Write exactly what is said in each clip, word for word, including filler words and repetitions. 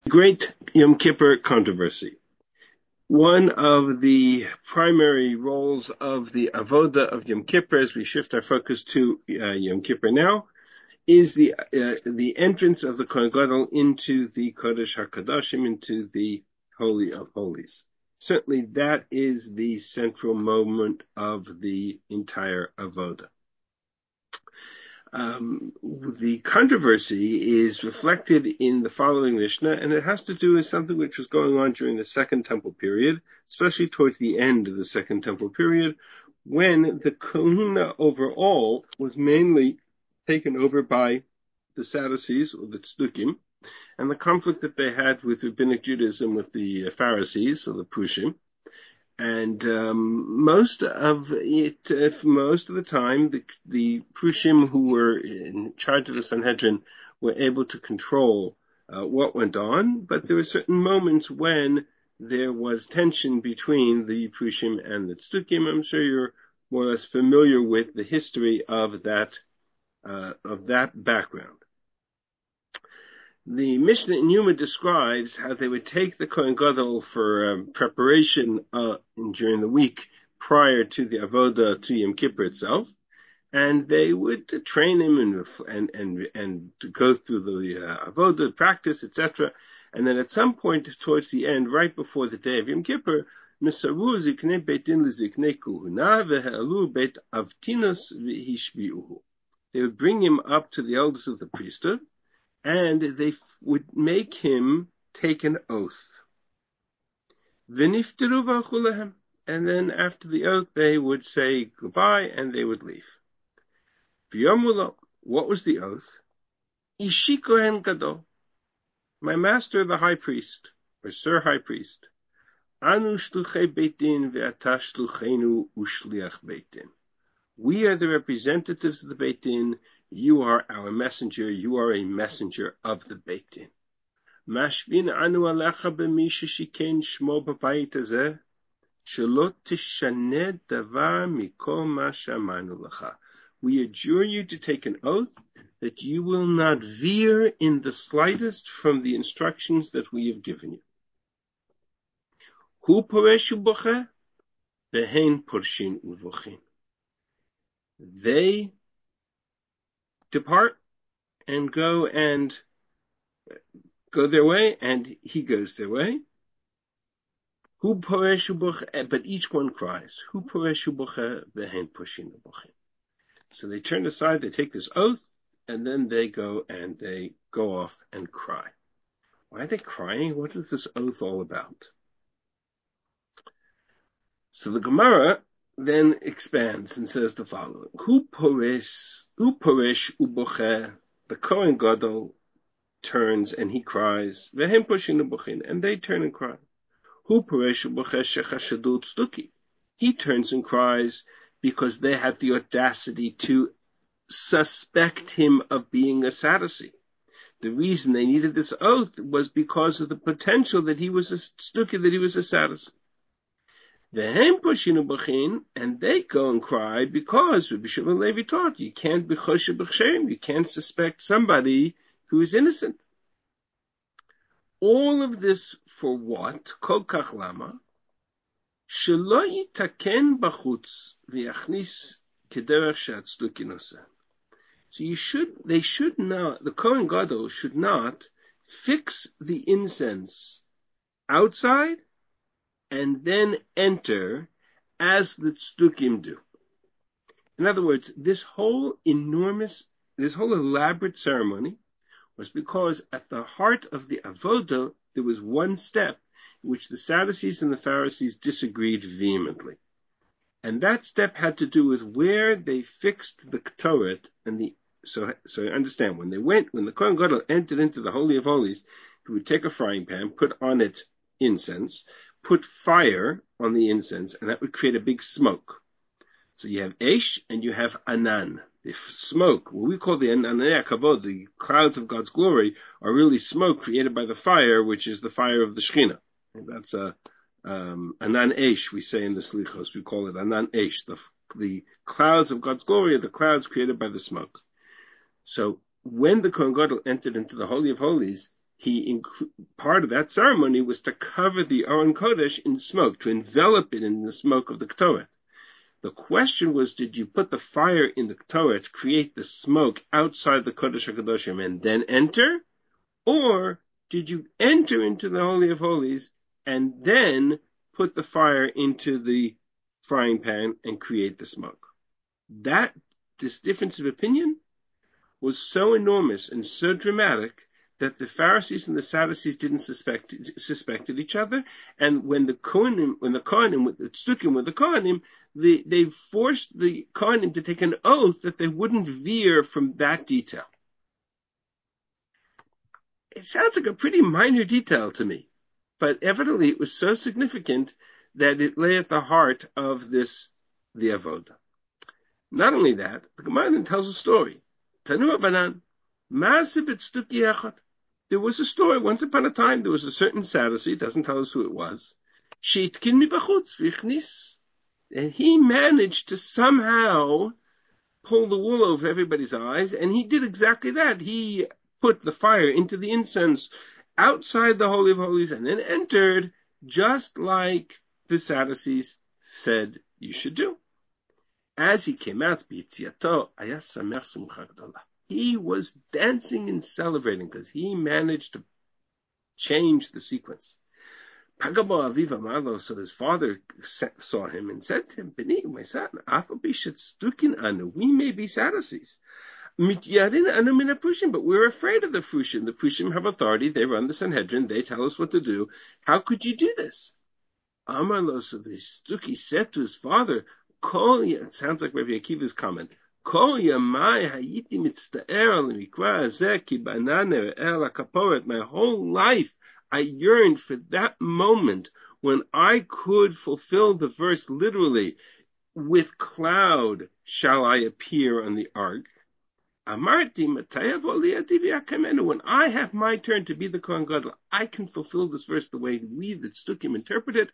Great Yom Kippur controversy. One of the primary roles of the avoda of Yom Kippur, as we shift our focus to uh, Yom Kippur now, is the uh, the entrance of the Kohen Gadol into the Kodesh HaKadoshim, into the Holy of Holies. Certainly, that is the central moment of the entire avoda. Um, the controversy is reflected in the following Mishnah, and it has to do with something which was going on during the Second Temple period, especially towards the end of the Second Temple period, when the kahuna overall was mainly taken over by the Sadducees, or the Tzdukim, and the conflict that they had with Rabbinic Judaism with the Pharisees, or the Prushim. And um, most of it, uh, most of the time, the, the Prushim who were in charge of the Sanhedrin were able to control uh, what went on, but there were certain moments when there was tension between the Prushim and the Tzdukim. I'm sure you're more or less familiar with the history of that uh, of that background. The Mishnah in Yoma describes how they would take the Kohen Gadol for um, preparation uh, during the week prior to the Avoda, to Yom Kippur itself, and they would uh, train him and and and and to go through the uh, Avoda practice, et cetera. And then at some point towards the end, right before the day of Yom Kippur, Misaru ziknei beit din leziknei kuhuna ve'elu beit avtinus v'hishbiuhu. They would bring him up to the elders of the priesthood, and they would make him take an oath. V'niftaru v'achulahem. And then after the oath, they would say goodbye and they would leave. V'yomulo. What was the oath? Ishi kohen gadol. My master, the high priest, or sir high priest. Anu shluchei beit din ve'ata shlucheinu ushliach beit din. We are the representatives of the Beit Din. You are our messenger. You are a messenger of the Beit Din. Mashbin anu alecha b'mi sheshikein shmo b'bayit hazeh, shelo tishaneh davar mikol ma she'amarnu lecha. We adjure you to take an oath that you will not veer in the slightest from the instructions that we have given you. Hu poreshu bocheh, v'hein porshin uvochin. They depart and go and go their way, and he goes their way. Hu poreshu bocheh, but each one cries. Hu poreshu bocheh v'hein porshin uvochin. So they turn aside, they take this oath, and then they go and they go off and cry. Why are they crying? What is this oath all about? So the Gemara then expands and says the following: Hu poresh, hu poresh ubocheh. The Kohen Gadol turns and he cries. Vehem poshin ubochin, and they turn and cry. Hu poresh ubocheh shechashadu tzduki. He turns and cries because they have the audacity to suspect him of being a Sadducee. The reason they needed this oath was because of the potential that he was a tzduki, that he was a Sadducee. Vehem poshinu b'chin, and they go and cry because Rabbi Shimon Levi taught you can't be choshev b'shem, you can't suspect somebody who is innocent. All of this for what? Kol kach lama shelo yitaken b'chutz v'yachnis kederech she'atzduki noseh. So you should, they should not, the Kohen Gadol should not fix the incense outside and then enter as the tzdukim do. In other words, this whole enormous, this whole elaborate ceremony was because at the heart of the avodah, there was one step in which the Sadducees and the Pharisees disagreed vehemently. And that step had to do with where they fixed the Ketoret and the So, so understand, when they went, when the Kohen Gadol entered into the Holy of Holies, he would take a frying pan, put on it incense, put fire on the incense, and that would create a big smoke. So you have Eish and you have Anan. The smoke, what we call the Ananei Kavod, the clouds of God's glory, are really smoke created by the fire, which is the fire of the Shekhinah. And that's a um, Anan Eish, we say in the Slichos. We call it Anan Eish. The, the clouds of God's glory are the clouds created by the smoke. So when the Kohen Gadol entered into the Holy of Holies, he inclu- part of that ceremony was to cover the Aron Kodesh in smoke, to envelop it in the smoke of the Ketoret. The question was, did you put the fire in the Ketoret to create the smoke outside the Kodesh HaKadoshim and then enter? Or did you enter into the Holy of Holies and then put the fire into the frying pan and create the smoke? That, this difference of opinion was so enormous and so dramatic that the Pharisees and the Sadducees didn't suspect suspected each other, and when the Kohanim, when the Kohanim, with the Tzdukim with the Kohanim, they, they forced the Kohanim to take an oath that they wouldn't veer from that detail. It sounds like a pretty minor detail to me, but evidently it was so significant that it lay at the heart of this, the Avodah. Not only that, the Gemara then tells a story. Tanu Abanan, Ma'aseh b'tzduki echad. There was a story, once upon a time, there was a certain Sadducee, doesn't tell us who it was, sheitkin mibachutz v'chnis. And he managed to somehow pull the wool over everybody's eyes, and he did exactly that. He put the fire into the incense outside the Holy of Holies and then entered, just like the Sadducees said you should do. As he came out, he was dancing and celebrating because he managed to change the sequence. So his father saw him and said to him, Beni, my son, we may be Sadducees. But we're afraid of the Prushim. The Prushim have authority. They run the Sanhedrin. They tell us what to do. How could you do this? Amarlo, so the Stuki said to his father, it sounds like Rabbi Akiva's comment. My whole life I yearned for that moment when I could fulfill the verse literally, with cloud shall I appear on the ark. When I have my turn to be the Kohen Gadol, I can fulfill this verse the way we, the Tzdukim, interpret it.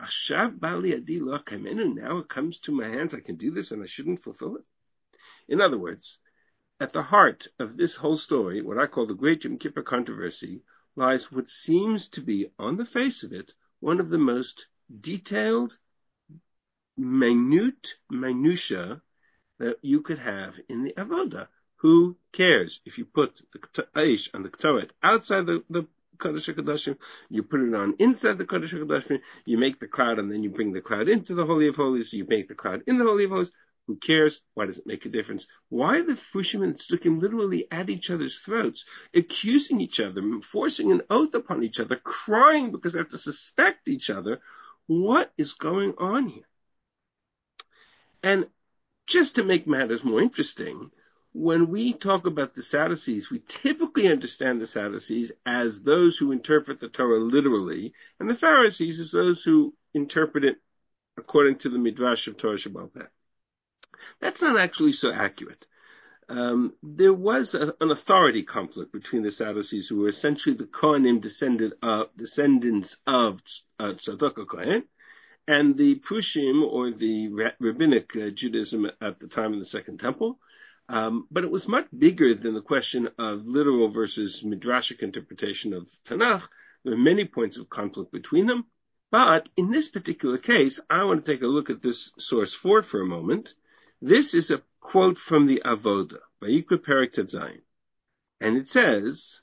Now it comes to my hands, I can do this and I shouldn't fulfill it. In other words, at the heart of this whole story, what I call the Great Yom Kippur controversy, lies what seems to be, on the face of it, one of the most detailed, minute minutia that you could have in the Avodah. Who cares if you put the Aish on the Ketoret outside the, the Kodesh HaKadoshim, you put it on inside the Kodesh HaKadoshim, you make the cloud and then you bring the cloud into the Holy of Holies, so you make the cloud in the Holy of Holies. Who cares? Why does it make a difference? Why the Prushim and Tzdukim literally at each other's throats, accusing each other, forcing an oath upon each other, crying because they have to suspect each other? What is going on here? And just to make matters more interesting, when we talk about the Sadducees, we typically understand the Sadducees as those who interpret the Torah literally, and the Pharisees as those who interpret it according to the Midrash of Torah Shebaal Peh. That's not actually so accurate. Um, there was a, an authority conflict between the Sadducees, who were essentially the Kohanim descended of, descendants of uh, Tzadok Kohen, and the Prushim, or the rabbinic uh, Judaism at the time of the Second Temple. Um, but it was much bigger than the question of literal versus midrashic interpretation of Tanakh. There are many points of conflict between them. But in this particular case, I want to take a look at this source four for a moment. This is a quote from the Avodah, Vayikra Perek Tet Zayin. And it says,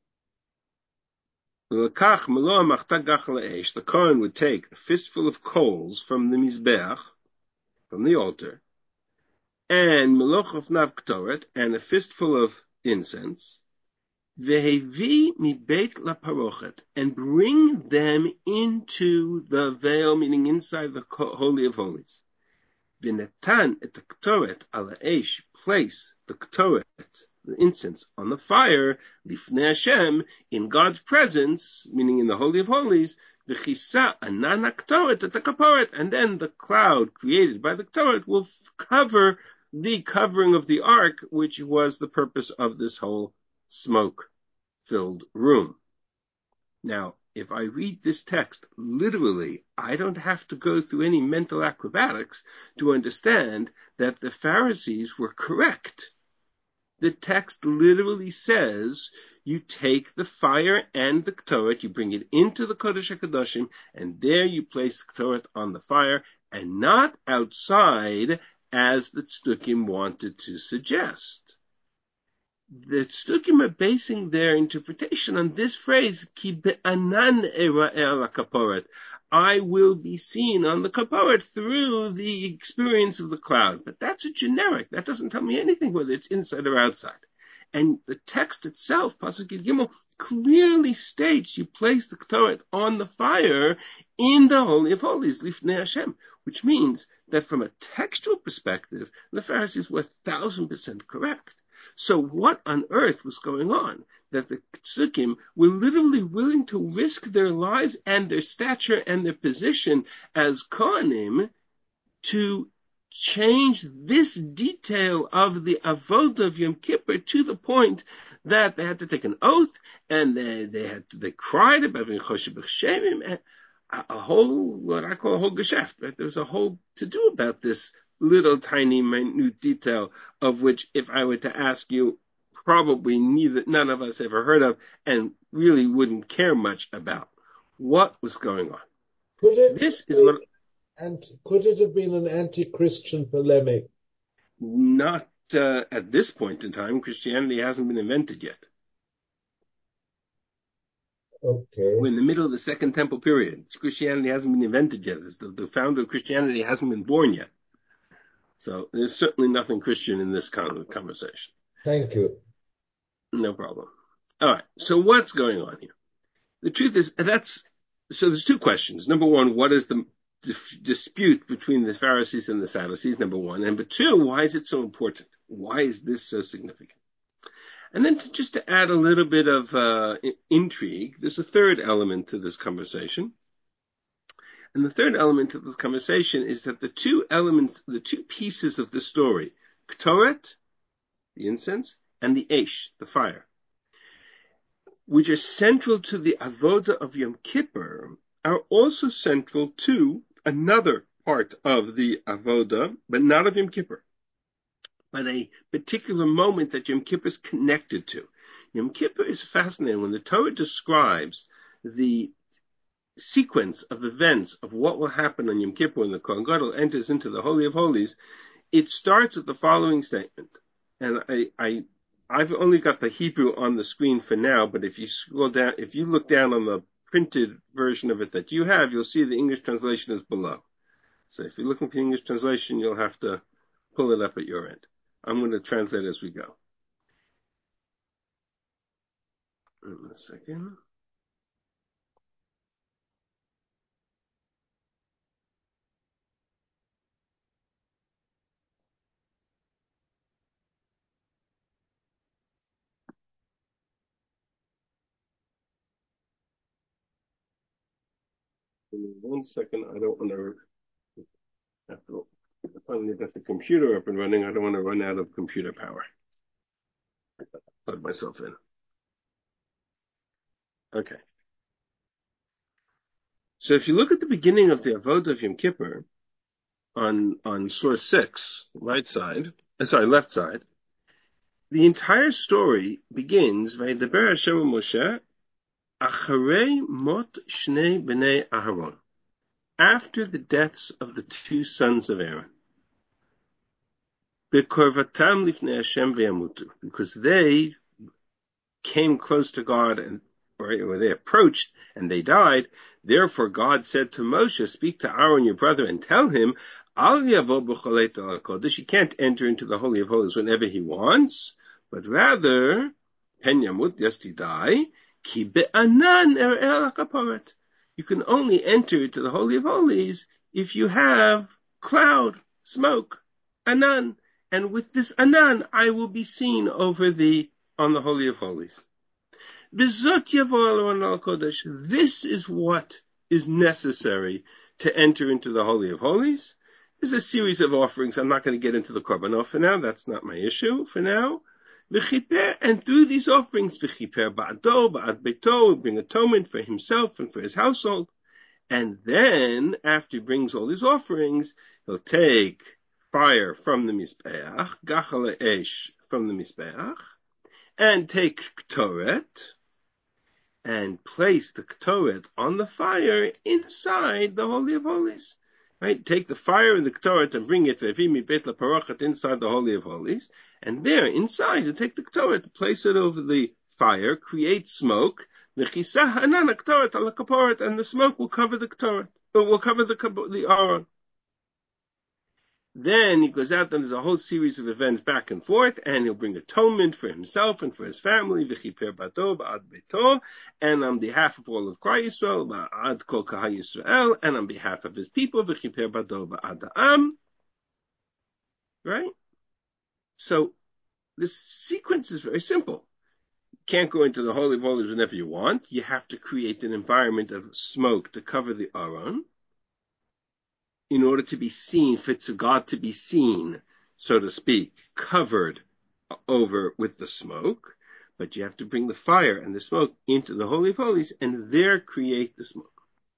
the Kohen would take a fistful of coals from the Mizbeach, from the altar, and meloch of nav ketoret, and a fistful of incense, vehevi mi beit laparochet, and bring them into the veil, meaning inside the Holy of Holies. V'netan et the ketoret ala eish, place the ketoret, the incense, on the fire, lifnei Hashem, in God's presence, meaning in the Holy of Holies, v'chisa anan ketoret et the kaporet, and then the cloud created by the ketoret will cover the covering of the ark, which was the purpose of this whole smoke-filled room. Now, if I read this text literally, I don't have to go through any mental acrobatics to understand that the Pharisees were correct. The text literally says you take the fire and the Ktoret, you bring it into the Kodesh HaKadoshim, and there you place the Ktoret on the fire, and not outside, as the Tzdukim wanted to suggest. The Tzdukim are basing their interpretation on this phrase, Ki be'anan era'eh lakaporet. I will be seen on the kaporet through the experience of the cloud. But that's a generic. That doesn't tell me anything whether it's inside or outside. And the text itself, Pasuk Yud Gimel, clearly states you place the Ktoret on the fire in the Holy of Holies, Lifnei Hashem, which means that from a textual perspective, the Pharisees were a thousand percent correct. So what on earth was going on? That the Tzdukim were literally willing to risk their lives and their stature and their position as Kohanim to change this detail of the Avodah of Yom Kippur to the point that they had to take an oath and they, they had to, they cried about being Choshev B'Shemim, a, a whole, what I call a whole geschäft, right? There was a whole to do about this little tiny minute detail of which, if I were to ask you, probably neither, none of us ever heard of and really wouldn't care much about. What was going on? Could it this is what, and could it have been an anti-Christian polemic? Not uh, at this point in time. Christianity hasn't been invented yet. Okay. We're in the middle of the Second Temple period. Christianity hasn't been invented yet. The, the founder of Christianity hasn't been born yet. So there's certainly nothing Christian in this kind of conversation. Thank you. No problem. All right. So what's going on here? The truth is, that's, so there's two questions. Number one, what is the dispute between the Pharisees and the Sadducees? Number one. Number two, why is it so important? Why is this so significant? And then to, just to add a little bit of uh, intrigue, there's a third element to this conversation. And the third element of this conversation is that the two elements, the two pieces of the story, Ktoret, the incense, and the Eish, the fire, which are central to the Avodah of Yom Kippur, are also central to another part of the Avodah, but not of Yom Kippur, but a particular moment that Yom Kippur is connected to. Yom Kippur is fascinating. When the Torah describes the sequence of events of what will happen on Yom Kippur when the Kohen Gadol enters into the Holy of Holies, it starts with the following statement. And I, I, I've only got the Hebrew on the screen for now, but if you scroll down, if you look down on the printed version of it that you have, you'll see the English translation is below. So if you're looking for the English translation, you'll have to pull it up at your end. I'm going to translate as we go. Wait a second. One second, I don't want to, after I finally got the computer up and running, I don't want to run out of computer power. Plug myself in. Okay. So if you look at the beginning of the Avodah of Yom Kippur, on, on source six, right side, uh, sorry, left side, the entire story begins, Vaydaber Hashem Moshe, Acharei mot shnei bnei Aharon, after the deaths of the two sons of Aaron, Bekorvatam lifnei Hashem ve'yamutu, because they came close to God and or, or they approached and they died. Therefore, God said to Moshe, "Speak to Aaron your brother and tell him, Al yavo b'cholei al kodesh. He can't enter into the Holy of Holies whenever he wants, but rather, pen yamut, yes, he die, ki be'anan er'el hakaporet. You can only enter into the Holy of Holies if you have cloud, smoke, anan, and with this anan, I will be seen over the on the Holy of Holies. This is what is necessary to enter into the Holy of Holies. There's a series of offerings. I'm not going to get into the korbanot for now. That's not my issue for now. And through these offerings, bring atonement for himself and for his household. And then, after he brings all these offerings, he'll take fire from the Mizbeach, gachal esh from the Mizbeach, and take Ktoret and place the Ktoret on the fire inside the Holy of Holies. Right? Take the fire and the Ktoret and bring it inside the Holy of Holies, and there inside you take the Ktoret, place it over the fire, create smoke, and the smoke will cover the Ktoret, or will cover the the Aron. Then he goes out, and there's a whole series of events back and forth, and he'll bring atonement for himself and for his family, and on behalf of all of Klal Yisrael, and on behalf of his people, right? So this sequence is very simple. You can't go into the Holy of Holies whenever you want. You have to create an environment of smoke to cover the Aron, in order to be seen, for God to be seen, so to speak, covered over with the smoke. But you have to bring the fire and the smoke into the Holy of Holies and there create the smoke.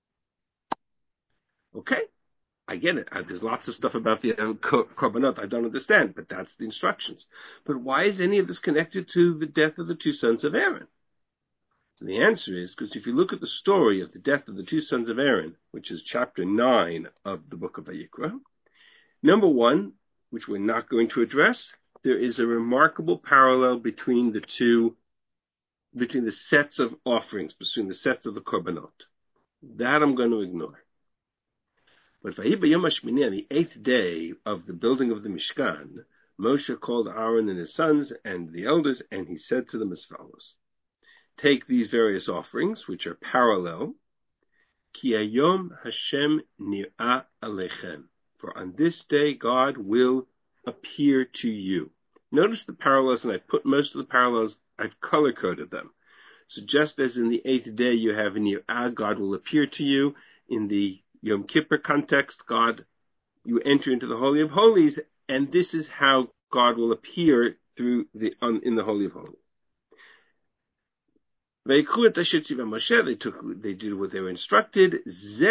Okay, I get it. There's lots of stuff about the uh, korbanot I don't understand, but that's the instructions. But why is any of this connected to the death of the two sons of Aaron? So the answer is because if you look at the story of the death of the two sons of Aaron, which is chapter nine of the book of Vayikra, number one, which we're not going to address, there is a remarkable parallel between the two, between the sets of offerings, between the sets of the korbanot. That I'm going to ignore. But Vayiba Yom HaShmini, on the eighth day of the building of the Mishkan, Moshe called Aaron and his sons and the elders, and he said to them as follows: take these various offerings, which are parallel. Ki hayom Hashem nir'a alechem. For on this day God will appear to you. Notice the parallels, and I put most of the parallels, I've color-coded them. So just as in the eighth day you have nir'a, God will appear to you. In the Yom Kippur context, God, you enter into the Holy of Holies, and this is how God will appear through the on, in the Holy of Holies. They took, they did what they were instructed. This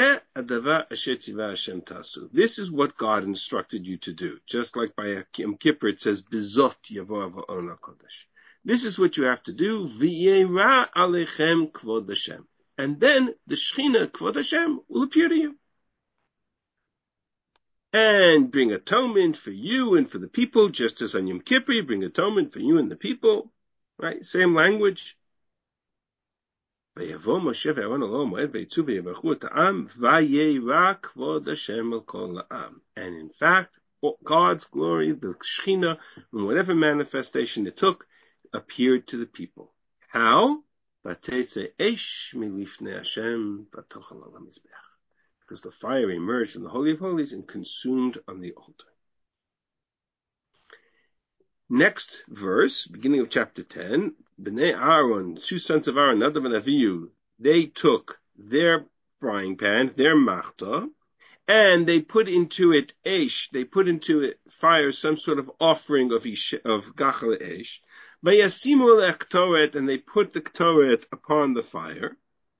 is what God instructed you to do. Just like by Yom Kippur, it says, Bizot yavo ha'on HaKodesh. This is what you have to do. V'yera alechem kvod Hashem. And then the Shechina, kvod Hashem, will appear to you. And bring atonement for you and for the people, just as on Yom Kippur, you bring atonement for you and the people. Right? Same language. And in fact, God's glory, the Shechina, in whatever manifestation it took, appeared to the people. How? Because the fire emerged in the Holy of Holies and consumed on the altar. Next verse, beginning of chapter ten, Bnei Aaron, two sons of Aaron, Nadav and Avihu, they took their frying pan, their machta, and they put into it esh, they put into it fire, some sort of offering of ish, of gachal esh, vayasimu lektoret, and they put the ktoret upon the fire,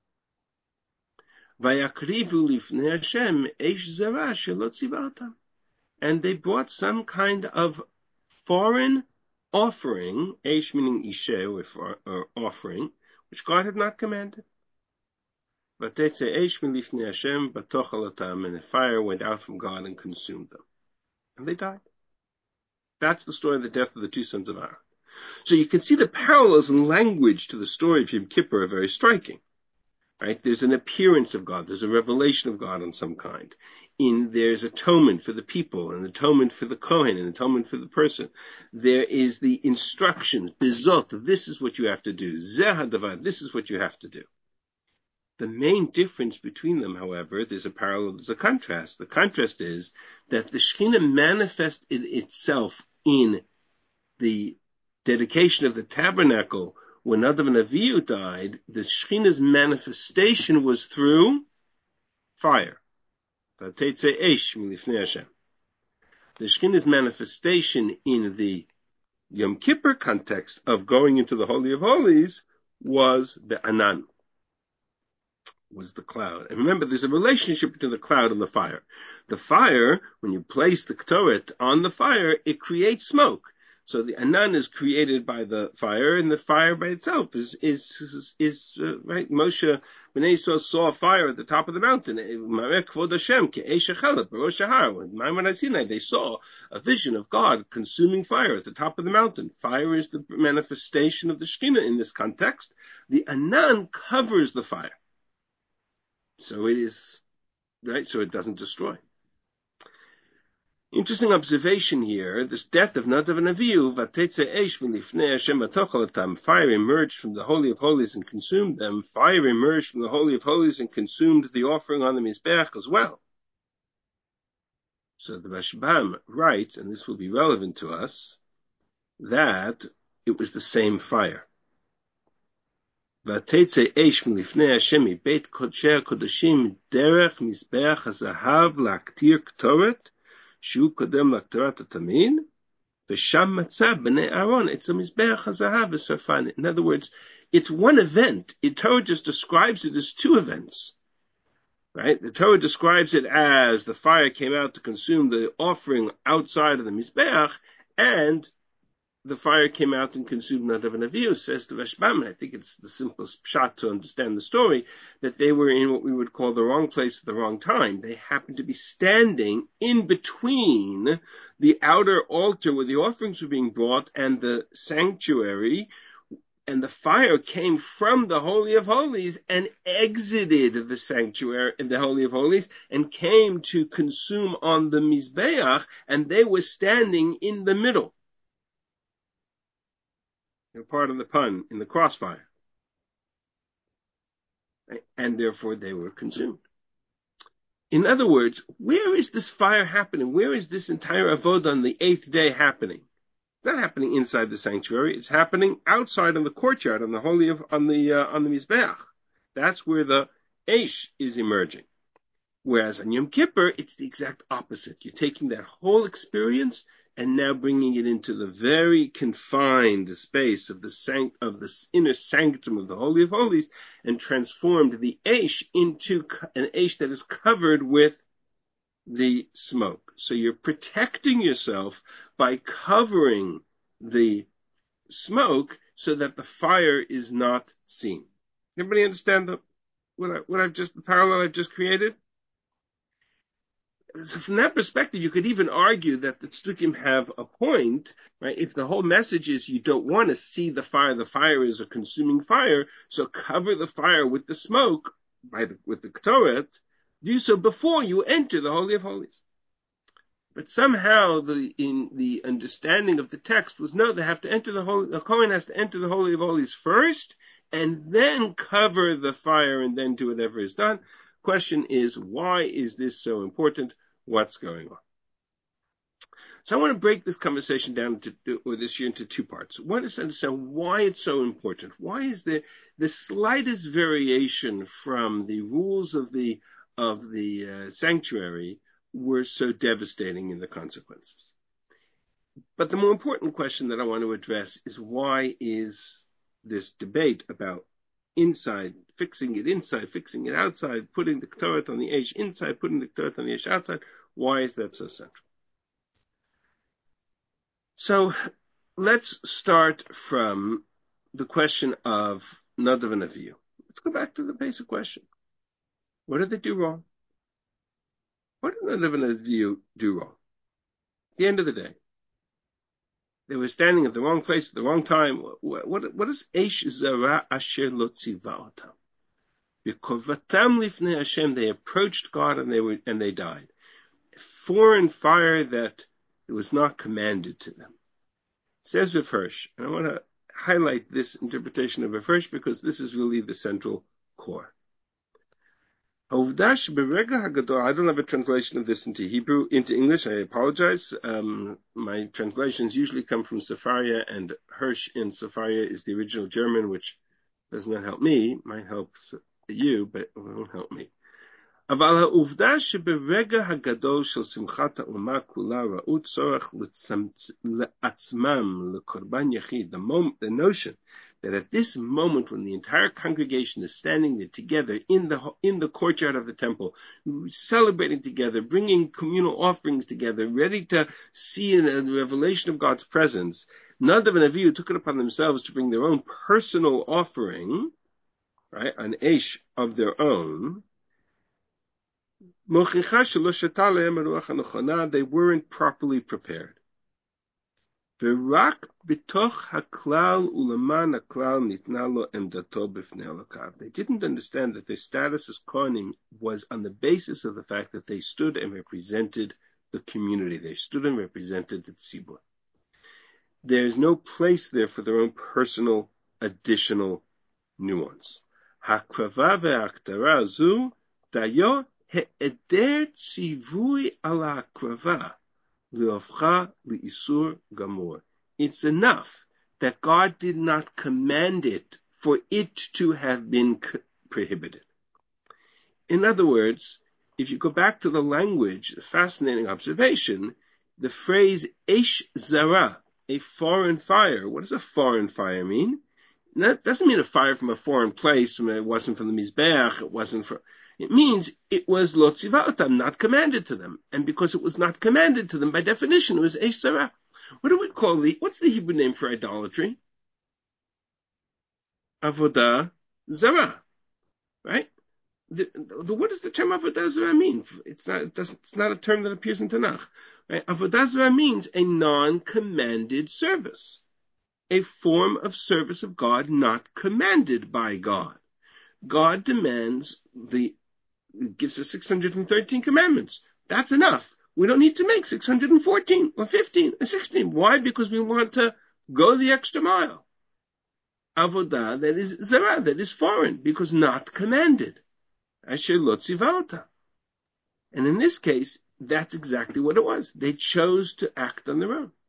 vayakrivu lifnei Hashem esh zera shelo tzivata, and they brought some kind of foreign offering, Eish meaning Ishe, or, or offering, which God had not commanded. But they say Eish milifnei Hashem batochalatam, and the fire went out from God and consumed them, and they died. That's the story of the death of the two sons of Aaron. So you can see the parallels in language to the story of Yom Kippur are very striking. Right? There's an appearance of God. There's a revelation of God on some kind. In there's atonement for the people, and atonement for the Kohen, and atonement for the person. There is the instructions, bizot, this is what you have to do. Zeh hadavar, this is what you have to do. The main difference between them, however, there's a parallel, there's a contrast. The contrast is that the Shekhinah manifested itself in the dedication of the tabernacle. When Nadav and Avihu died, the Shekhinah's manifestation was through fire. The Shekhinah's manifestation in the Yom Kippur context of going into the Holy of Holies was Be'anan, was the cloud. And remember, there's a relationship between the cloud and the fire. The fire, when you place the Ktoret on the fire, it creates smoke. So the anan is created by the fire, and the fire by itself is is is, is uh, right. Moshe Bnei Yisrael saw a fire at the top of the mountain. They saw a vision of God consuming fire at the top of the mountain. Fire is the manifestation of the Shekhinah in this context. The anan covers the fire, so it is right. So it doesn't destroy. Interesting observation here, this death of Nadav and Avihu, Vatetze Eish Milifnei Hashem Atochalatam, fire emerged from the Holy of Holies and consumed them. Fire emerged from the Holy of Holies and consumed the offering on the Mizbeach as well. So the Rashbam writes, and this will be relevant to us, that it was the same fire. Vatetze Eish Milifnei Hashem Beit Kodshei Kodashim Derech Mizbeach HaZahav Laktir Ktoret Shu Kodem Laktarat Tamin, V'Sham Matzah B'nei Aaron. It's a Mizbeach HaZahav V'Sarfan. In other words, it's one event. The Torah just describes it as two events. Right? The Torah describes it as the fire came out to consume the offering outside of the Mizbeach, and the fire came out and consumed Nadav and Avihu, says the Rashbam, and I think it's the simplest pshat to understand the story, that they were in what we would call the wrong place at the wrong time. They happened to be standing in between the outer altar where the offerings were being brought and the sanctuary, and the fire came from the Holy of Holies and exited the sanctuary in the Holy of Holies and came to consume on the Mizbeach, and they were standing in the middle. They're part of the pun, in the crossfire. And therefore they were consumed. In other words, where is this fire happening? Where is this entire avodah on the eighth day happening? It's not happening inside the sanctuary. It's happening outside in the courtyard, on the holy of, on the, uh, on the Mizbeach. That's where the Eish is emerging. Whereas on Yom Kippur, it's the exact opposite. You're taking that whole experience and now bringing it into the very confined space of the sanct- of the inner sanctum of the Holy of Holies, and transformed the Eish into an Eish that is covered with the smoke. So you're protecting yourself by covering the smoke so that the fire is not seen. Everybody understand the, what, I, what I've just, the parallel I've just created? So from that perspective, you could even argue that the Tzdukim have a point, right? If the whole message is you don't want to see the fire, the fire is a consuming fire, so cover the fire with the smoke, by the, with the Ktoret, do so before you enter the Holy of Holies. But somehow the, in the understanding of the text was, no, they have to enter the Holy, the Kohen has to enter the Holy of Holies first, and then cover the fire, and then do whatever is done. Question is, why is this so important? What's going on? So I want to break this conversation down into, or this year into two parts. One is to understand why it's so important. Why is there the slightest variation from the rules of the of the uh, sanctuary were so devastating in the consequences? But the more important question that I want to address is, why is this debate about inside, fixing it inside, fixing it outside, putting the Ktoret on the Eish inside, putting the Ktoret on the Eish outside, why is that so central? So let's start from the question of Nadav and Avihu. Let's go back to the basic question. What did they do wrong? What did Nadav and Avihu do wrong? At the end of the day, they were standing at the wrong place at the wrong time. What, what, what is Eish Zara Asher Lo Tziva Otam? B'kovatam lifnei Hashem, they approached God and they were and they died. Foreign fire that was not commanded to them. It says Rav Hirsch, and I want to highlight this interpretation of Rav Hirsch because this is really the central core. I don't have a translation of this into Hebrew, into English. I apologize. Um, my translations usually come from Sefaria, and Hirsch in Sefaria is the original German, which does not help me. Might help you, but it won't help me. אבל העובדה שברגע הגדול של שמחת האומה כולה ראו צורך לעצמם לקורבן יחיד, the, moment, the notion that at this moment when the entire congregation is standing there together in the in the courtyard of the temple, celebrating together, bringing communal offerings together, ready to see a revelation of God's presence, Nadav and Avihu took it upon themselves to bring their own personal offering, right, an eish of their own. They weren't properly prepared. They didn't understand that their status as Kohanim was on the basis of the fact that they stood and represented the community. They stood and represented the tzibur. There's no place there for their own personal additional nuance. Hakrava ve'aktara zu dayo he'eder tzivui ala hakrava. It's enough that God did not command it for it to have been prohibited. In other words, if you go back to the language, a fascinating observation, the phrase Eish Zara, a foreign fire. What does a foreign fire mean? That doesn't mean a fire from a foreign place. It wasn't from the Mizbeach. It wasn't for. It means it was lo tzivaotam, not commanded to them. And because it was not commanded to them, by definition, it was eish zara. What do we call the, what's the Hebrew name for idolatry? Avodah zara. Right? The, the, what does the term avodah zara mean? It's not, it doesn't, it's not a term that appears in Tanakh. Right? Avodah zara means a non-commanded service. A form of service of God not commanded by God. God demands the It gives us six hundred thirteen commandments. That's enough. We don't need to make six hundred fourteen or fifteen or sixteen. Why? Because we want to go the extra mile. Avodah, that is zara, that is foreign, because not commanded. Asher lo tzivauta. And in this case, that's exactly what it was. They chose to act on their own.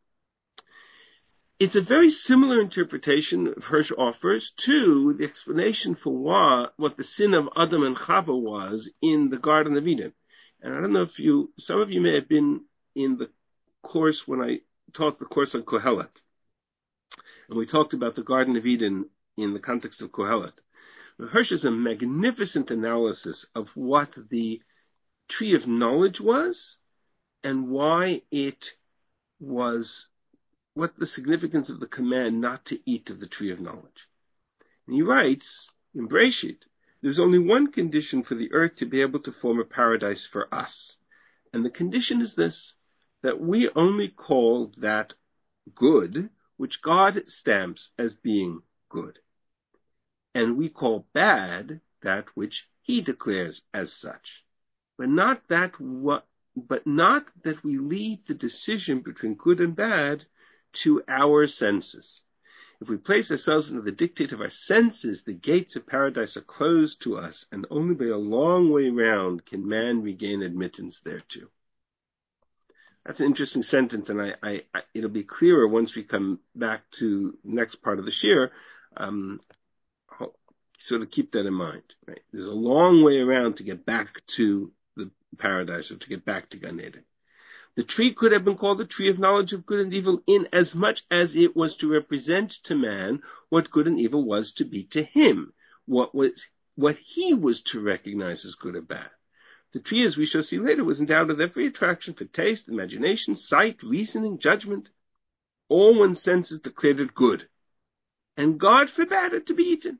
It's a very similar interpretation Hirsch offers to the explanation for why, what the sin of Adam and Chava was in the Garden of Eden. And I don't know if you, some of you may have been in the course when I taught the course on Kohelet. And we talked about the Garden of Eden in the context of Kohelet. Hirsch is a magnificent analysis of what the tree of knowledge was and why it was, what the significance of the command not to eat of the tree of knowledge. And he writes, in Breshit, there's only one condition for the earth to be able to form a paradise for us. And the condition is this, that we only call that good, which God stamps as being good. And we call bad that which he declares as such. But not that what, but not that we leave the decision between good and bad to our senses. If we place ourselves under the dictate of our senses, the gates of paradise are closed to us, and only by a long way round can man regain admittance thereto. That's an interesting sentence, and I, I, I it'll be clearer once we come back to the next part of the shir. Um, sort of keep that in mind, right? There's a long way around to get back to the paradise, or to get back to Gan Eden. The tree could have been called the tree of knowledge of good and evil in as much as it was to represent to man what good and evil was to be to him, what was what he was to recognize as good or bad. The tree, as we shall see later, was endowed with every attraction for taste, imagination, sight, reasoning, judgment. All one's senses declared it good, and God forbade it to be eaten,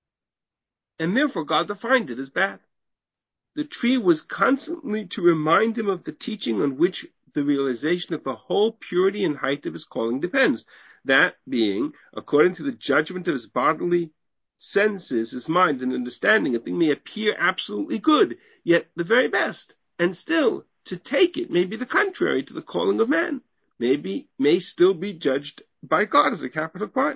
and therefore God defined it as bad. The tree was constantly to remind him of the teaching on which the realization of the whole purity and height of his calling depends. That being, according to the judgment of his bodily senses, his mind and understanding, a thing may appear absolutely good, yet the very best, and still, to take it may be the contrary to the calling of man, maybe may still be judged by God as a capital crime.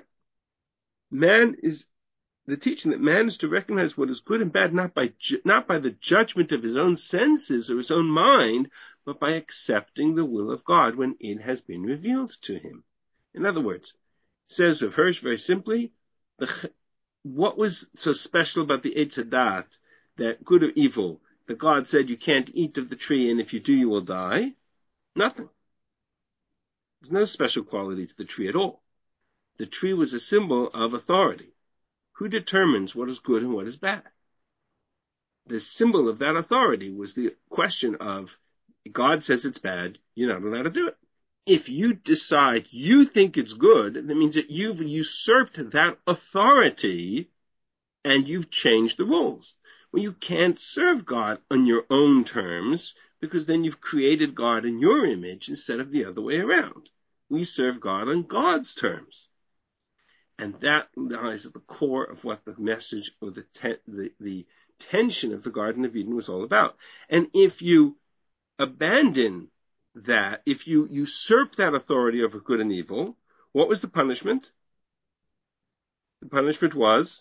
Man is The teaching that man is to recognize what is good and bad not by ju- not by the judgment of his own senses or his own mind, but by accepting the will of God when it has been revealed to him. In other words, says Rav Hirsch very simply, the, what was so special about the Eitz Hadat, that good or evil, that God said you can't eat of the tree and if you do you will die? Nothing. There's no special quality to the tree at all. the tree was a symbol of authority. Who determines what is good and what is bad? The symbol of that authority was the question of, God says it's bad, you're not allowed to do it. If you decide you think it's good, that means that you've usurped that authority and you've changed the rules. Well, you can't serve God on your own terms, because then you've created God in your image instead of the other way around. We serve God on God's terms. And that lies at the core of what the message or the, te- the, the tension of the Garden of Eden was all about. And if you abandon that, if you usurp that authority over good and evil, what was the punishment? The punishment was,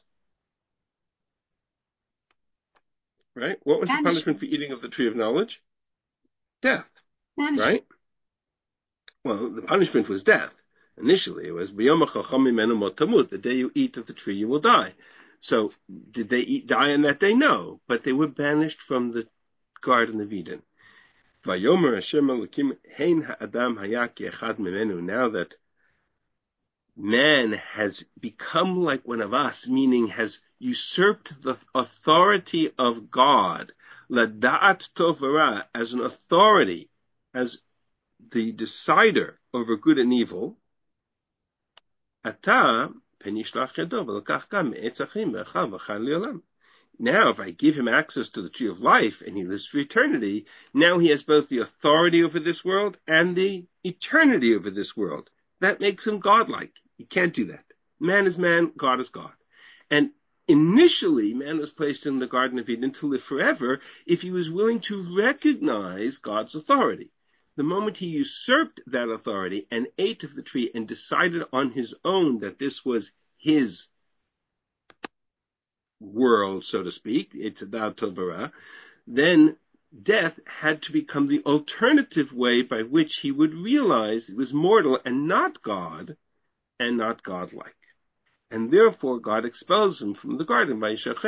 right? What was the punishment for eating of the tree of knowledge? Death, right? Well, the punishment was death. Initially, it was the day you eat of the tree, you will die. So, did they eat, die on that day? No, but they were banished from the Garden of Eden. Now that man has become like one of us, meaning has usurped the authority of God, lada'at tovara, as an authority, as the decider over good and evil, ata penishloach yado v'lekach gam me'etz achim v'echal v'chal li'olam. Now, if I give him access to the tree of life and he lives for eternity, now he has both the authority over this world and the eternity over this world. That makes him godlike. You can't do that. Man is man, God is God. And initially, man was placed in the Garden of Eden to live forever if he was willing to recognize God's authority. The moment he usurped that authority and ate of the tree and decided on his own that this was his world, so to speak, it's about Tovara, then death had to become the alternative way by which he would realize it was mortal and not God, and not godlike. And therefore God expels him from the garden.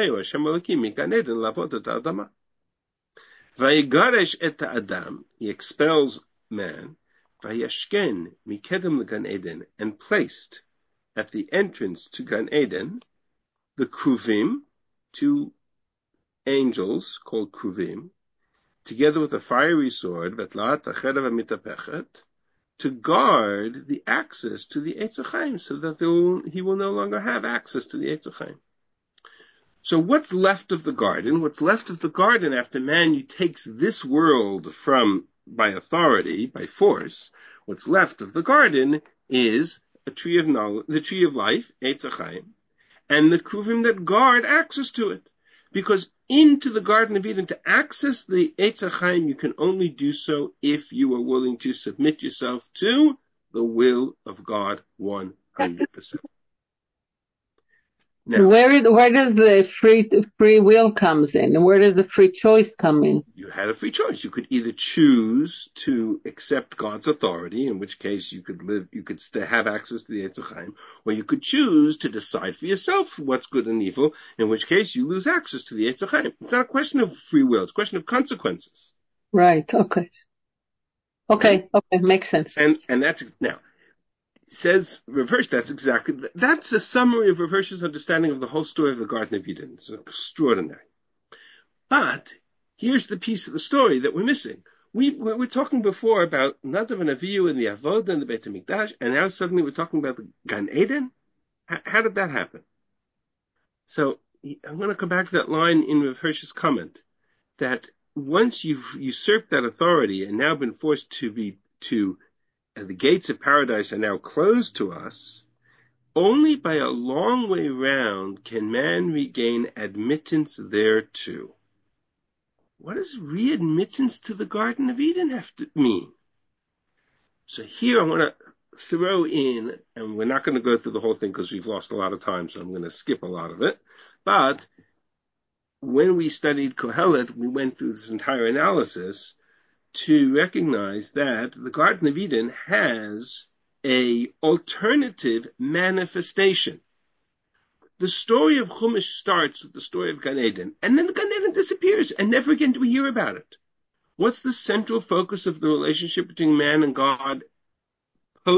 Vayigaresh et Adam, he expels man, vayashken mikedem Gan Eden, and placed at the entrance to Gan Eden the Kruvim, two angels called Kruvim, together with a fiery sword, Betlat Achedav Mitapechet, to guard the access to the Eitz Chaim, so that will, he will no longer have access to the Eitz Chaim. So what's left of the garden? What's left of the garden after man takes this world from, by authority, by force, what's left of the garden is a tree of knowledge, the tree of life, Eitz Chaim, and the Kruvim that guard access to it. Because into the Garden of Eden, to access the Eitz Chaim, you can only do so if you are willing to submit yourself to the will of God one hundred percent. Now, where, is, where does the free free will comes in, and where does the free choice come in? You had a free choice. You could either choose to accept God's authority, in which case you could live, you could st- have access to the Eitz Chaim, or you could choose to decide for yourself what's good and evil, in which case you lose access to the Eitz Chaim. It's not a question of free will; it's a question of consequences. Right. Okay. Okay. Right? Okay. Makes sense. And and that's now. Says Rav Hirsch, that's exactly, that's a summary of Rav Hirsch's understanding of the whole story of the Garden of Eden. It's extraordinary. But here's the piece of the story that we're missing. We, we were talking before about Nadav and Avihu and the Avodah and the Beit HaMikdash, and now suddenly we're talking about the Gan Eden? H- how did that happen? So I'm going to come back to that line in Rav Hirsch's comment, that once you've usurped that authority and now been forced to be, to and the gates of paradise are now closed to us, only by a long way round can man regain admittance thereto. What does readmittance to the Garden of Eden have to mean? So here I want to throw in, and we're not going to go through the whole thing because we've lost a lot of time, so I'm going to skip a lot of it. But when we studied Kohelet, we went through this entire analysis to recognize that the Garden of Eden has a alternative manifestation. The story of Chumash starts with the story of Gan Eden, and then the Gan Eden disappears, and never again do we hear about it. What's the central focus of the relationship between man and God post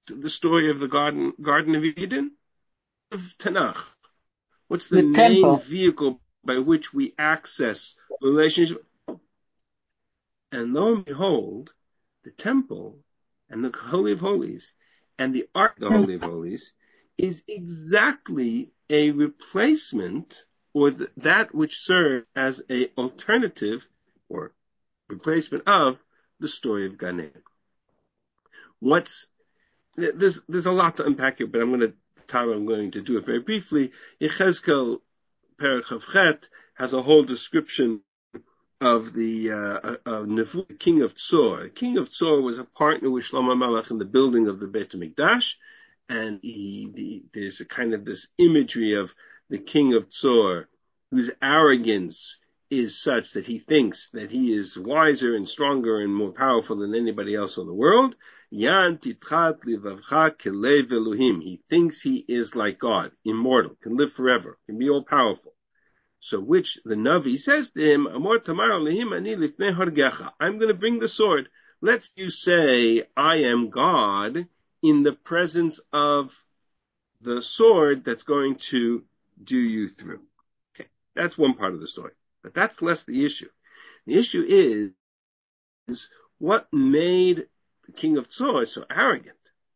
the story of the Garden, Garden of Eden? Of Tanakh. What's the, the main temple. vehicle by which we access relationship? And lo and behold, the temple and the Holy of Holies and the Ark of the Holy of Holies is exactly a replacement, or the, that which served as an alternative or replacement of the story of Gan Eden. What's there's there's a lot to unpack here, but I'm going to time I'm going to do it very briefly. Yechezkel Perek Chet has a whole description of the uh, of Nevu, the king of Tzor. The king of Tzor was a partner with Shlomo Melech in the building of the Beit HaMikdash, and he, the, there's a kind of this imagery of the king of Tzor, whose arrogance is such that he thinks that he is wiser and stronger and more powerful than anybody else in the world. Yan titchat livavcha kelev Elohim. He thinks he is like God, immortal, can live forever, can be all powerful. So which the Navi says to him, Amor tamar lehim ani lifnei hargecha. I'm going to bring the sword. Let's you say, I am God in the presence of the sword that's going to do you through. Okay, that's one part of the story. But that's less the issue. The issue is, is what made the king of Tzor so arrogant.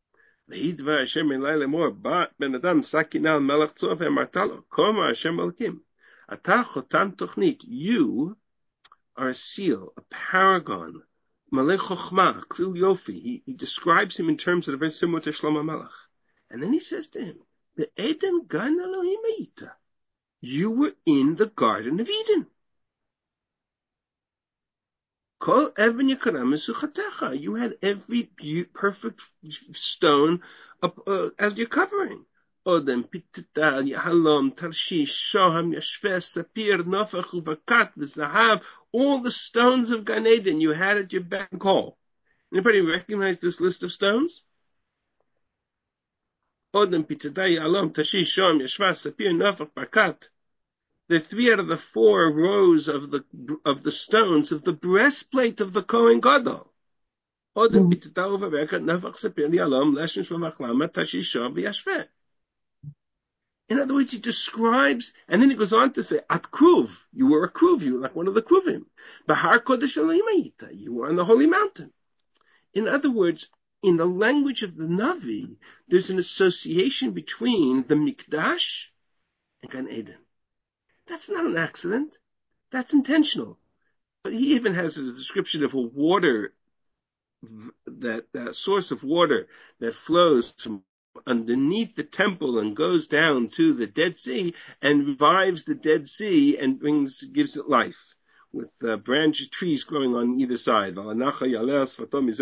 You are a seal, a paragon, Malech Chochmah, Klil Yofi. He, he describes him in terms that are very similar to Shlomo Melech. And then he says to him, the Eden Gan Elohim Eita. You were in the Garden of Eden. Kol Even Yekara Mesuchatecha. You had every perfect stone up, uh, as your covering. Odem, Pitita, Yahalom, Tarshish, Shoham, Yashves, Sapir, Nofach, Uvakat, V'Zahav, all the stones of Gan Eden you had at your beck and call. Anybody recognize this list of stones? Odem, Pitita, Yahalom, Tarshish, Shoham, Yashves, Sapir, Nofach, Bakat. The three out of the four rows of the of the stones of the breastplate of the Kohen Gadol. Odem, Pitita, Uvakat, Nofach, Sapir, Yahalom, Leshin, Shvamach, Lama, Tarshish, Shoham, V'Yashveh. In other words, he describes, and then he goes on to say, At Kruv, you were a Kruv, you were like one of the Kruvim. Bahar Kodesh Elohim, you were on the holy mountain. In other words, in the language of the Navi, there's an association between the Mikdash and Gan Eden. That's not an accident. That's intentional. But he even has a description of a water, that uh, source of water that flows from underneath the temple and goes down to the Dead Sea and revives the Dead Sea and brings, gives it life with uh, branch trees growing on either side. It's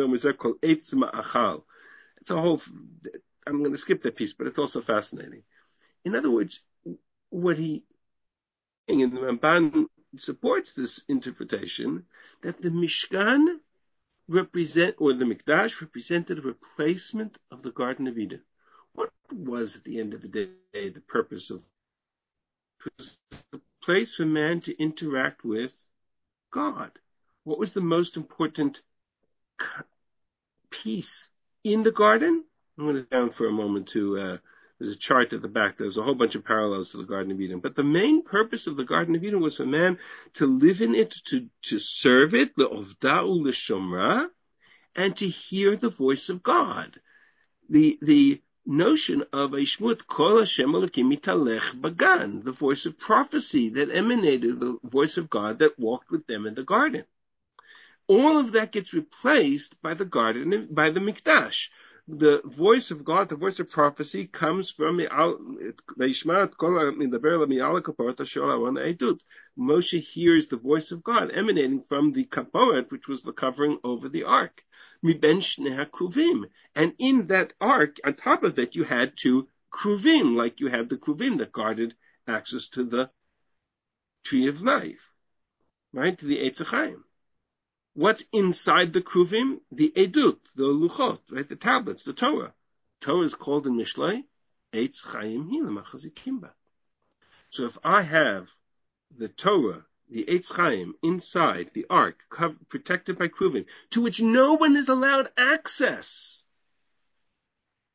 a whole, I'm going to skip that piece, but it's also fascinating. In other words, what he, and the Ramban supports this interpretation that the Mishkan represent, or the Mikdash represented a replacement of the Garden of Eden. What was, at the end of the day, the purpose of it? Was a place for man to interact with God. What was the most important piece in the garden? I'm going to down for a moment to, uh, there's a chart at the back. There's a whole bunch of parallels to the Garden of Eden. But the main purpose of the Garden of Eden was for man to live in it, to, to serve it, le'ovda'u l'shomra, and to hear the voice of God. The, the, notion of a shmut kol Hashem Elokim mitalech bagan, the voice of prophecy that emanated, the voice of God that walked with them in the garden. All of that gets replaced by the garden, by the Mikdash. The voice of God, the voice of prophecy, comes from Moshe hears the voice of God emanating from the kaporet, which was the covering over the ark. And in that ark, on top of it, you had two kruvim, like you had the kruvim that guarded access to the tree of life, right, to the Eitz Chaim. What's inside the kruvim? The edut, the luchot, right, the tablets, the Torah. Torah is called in Mishlei Eitz Chaim Hilam Achazikimba. So if I have the Torah, the Eitz Chaim, inside the ark, covered, protected by kruvim, to which no one is allowed access,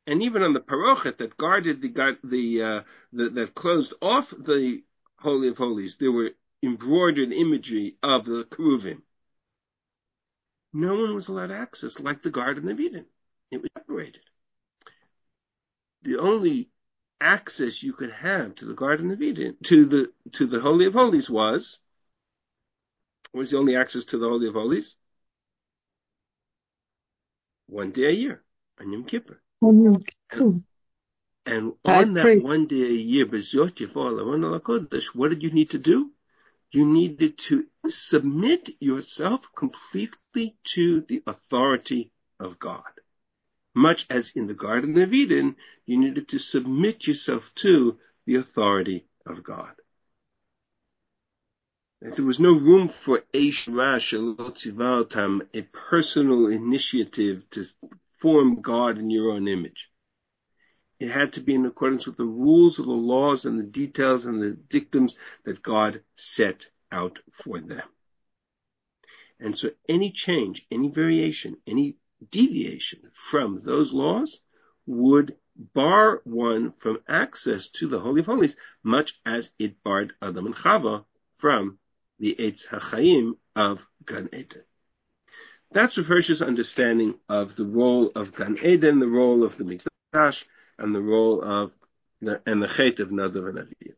And even on the parochet that guarded the, the, uh, the, that closed off the Holy of Holies, there were embroidered imagery of the Keruvim. No one was allowed access like the Garden of Eden. It was separated. The only access you could have to the Garden of Eden, to the, to the Holy of Holies was, was the only access to the Holy of Holies? One day a year, on Yom Kippur. Mm-hmm. And, and on that priest. one day a year, what did you need to do? You needed to submit yourself completely to the authority of God. Much as in the Garden of Eden, you needed to submit yourself to the authority of God. There was no room for a personal initiative to form God in your own image. It had to be in accordance with the rules of the laws and the details and the dictums that God set out for them. And so any change, any variation, any deviation from those laws would bar one from access to the Holy of Holies, much as it barred Adam and Chava from the Eitz HaChaim of Gan Eden. That's Rav Hirsch's understanding of the role of Gan Eden, the role of the Mikdash, and the role of the, and the Chet of Nadav and Avihu.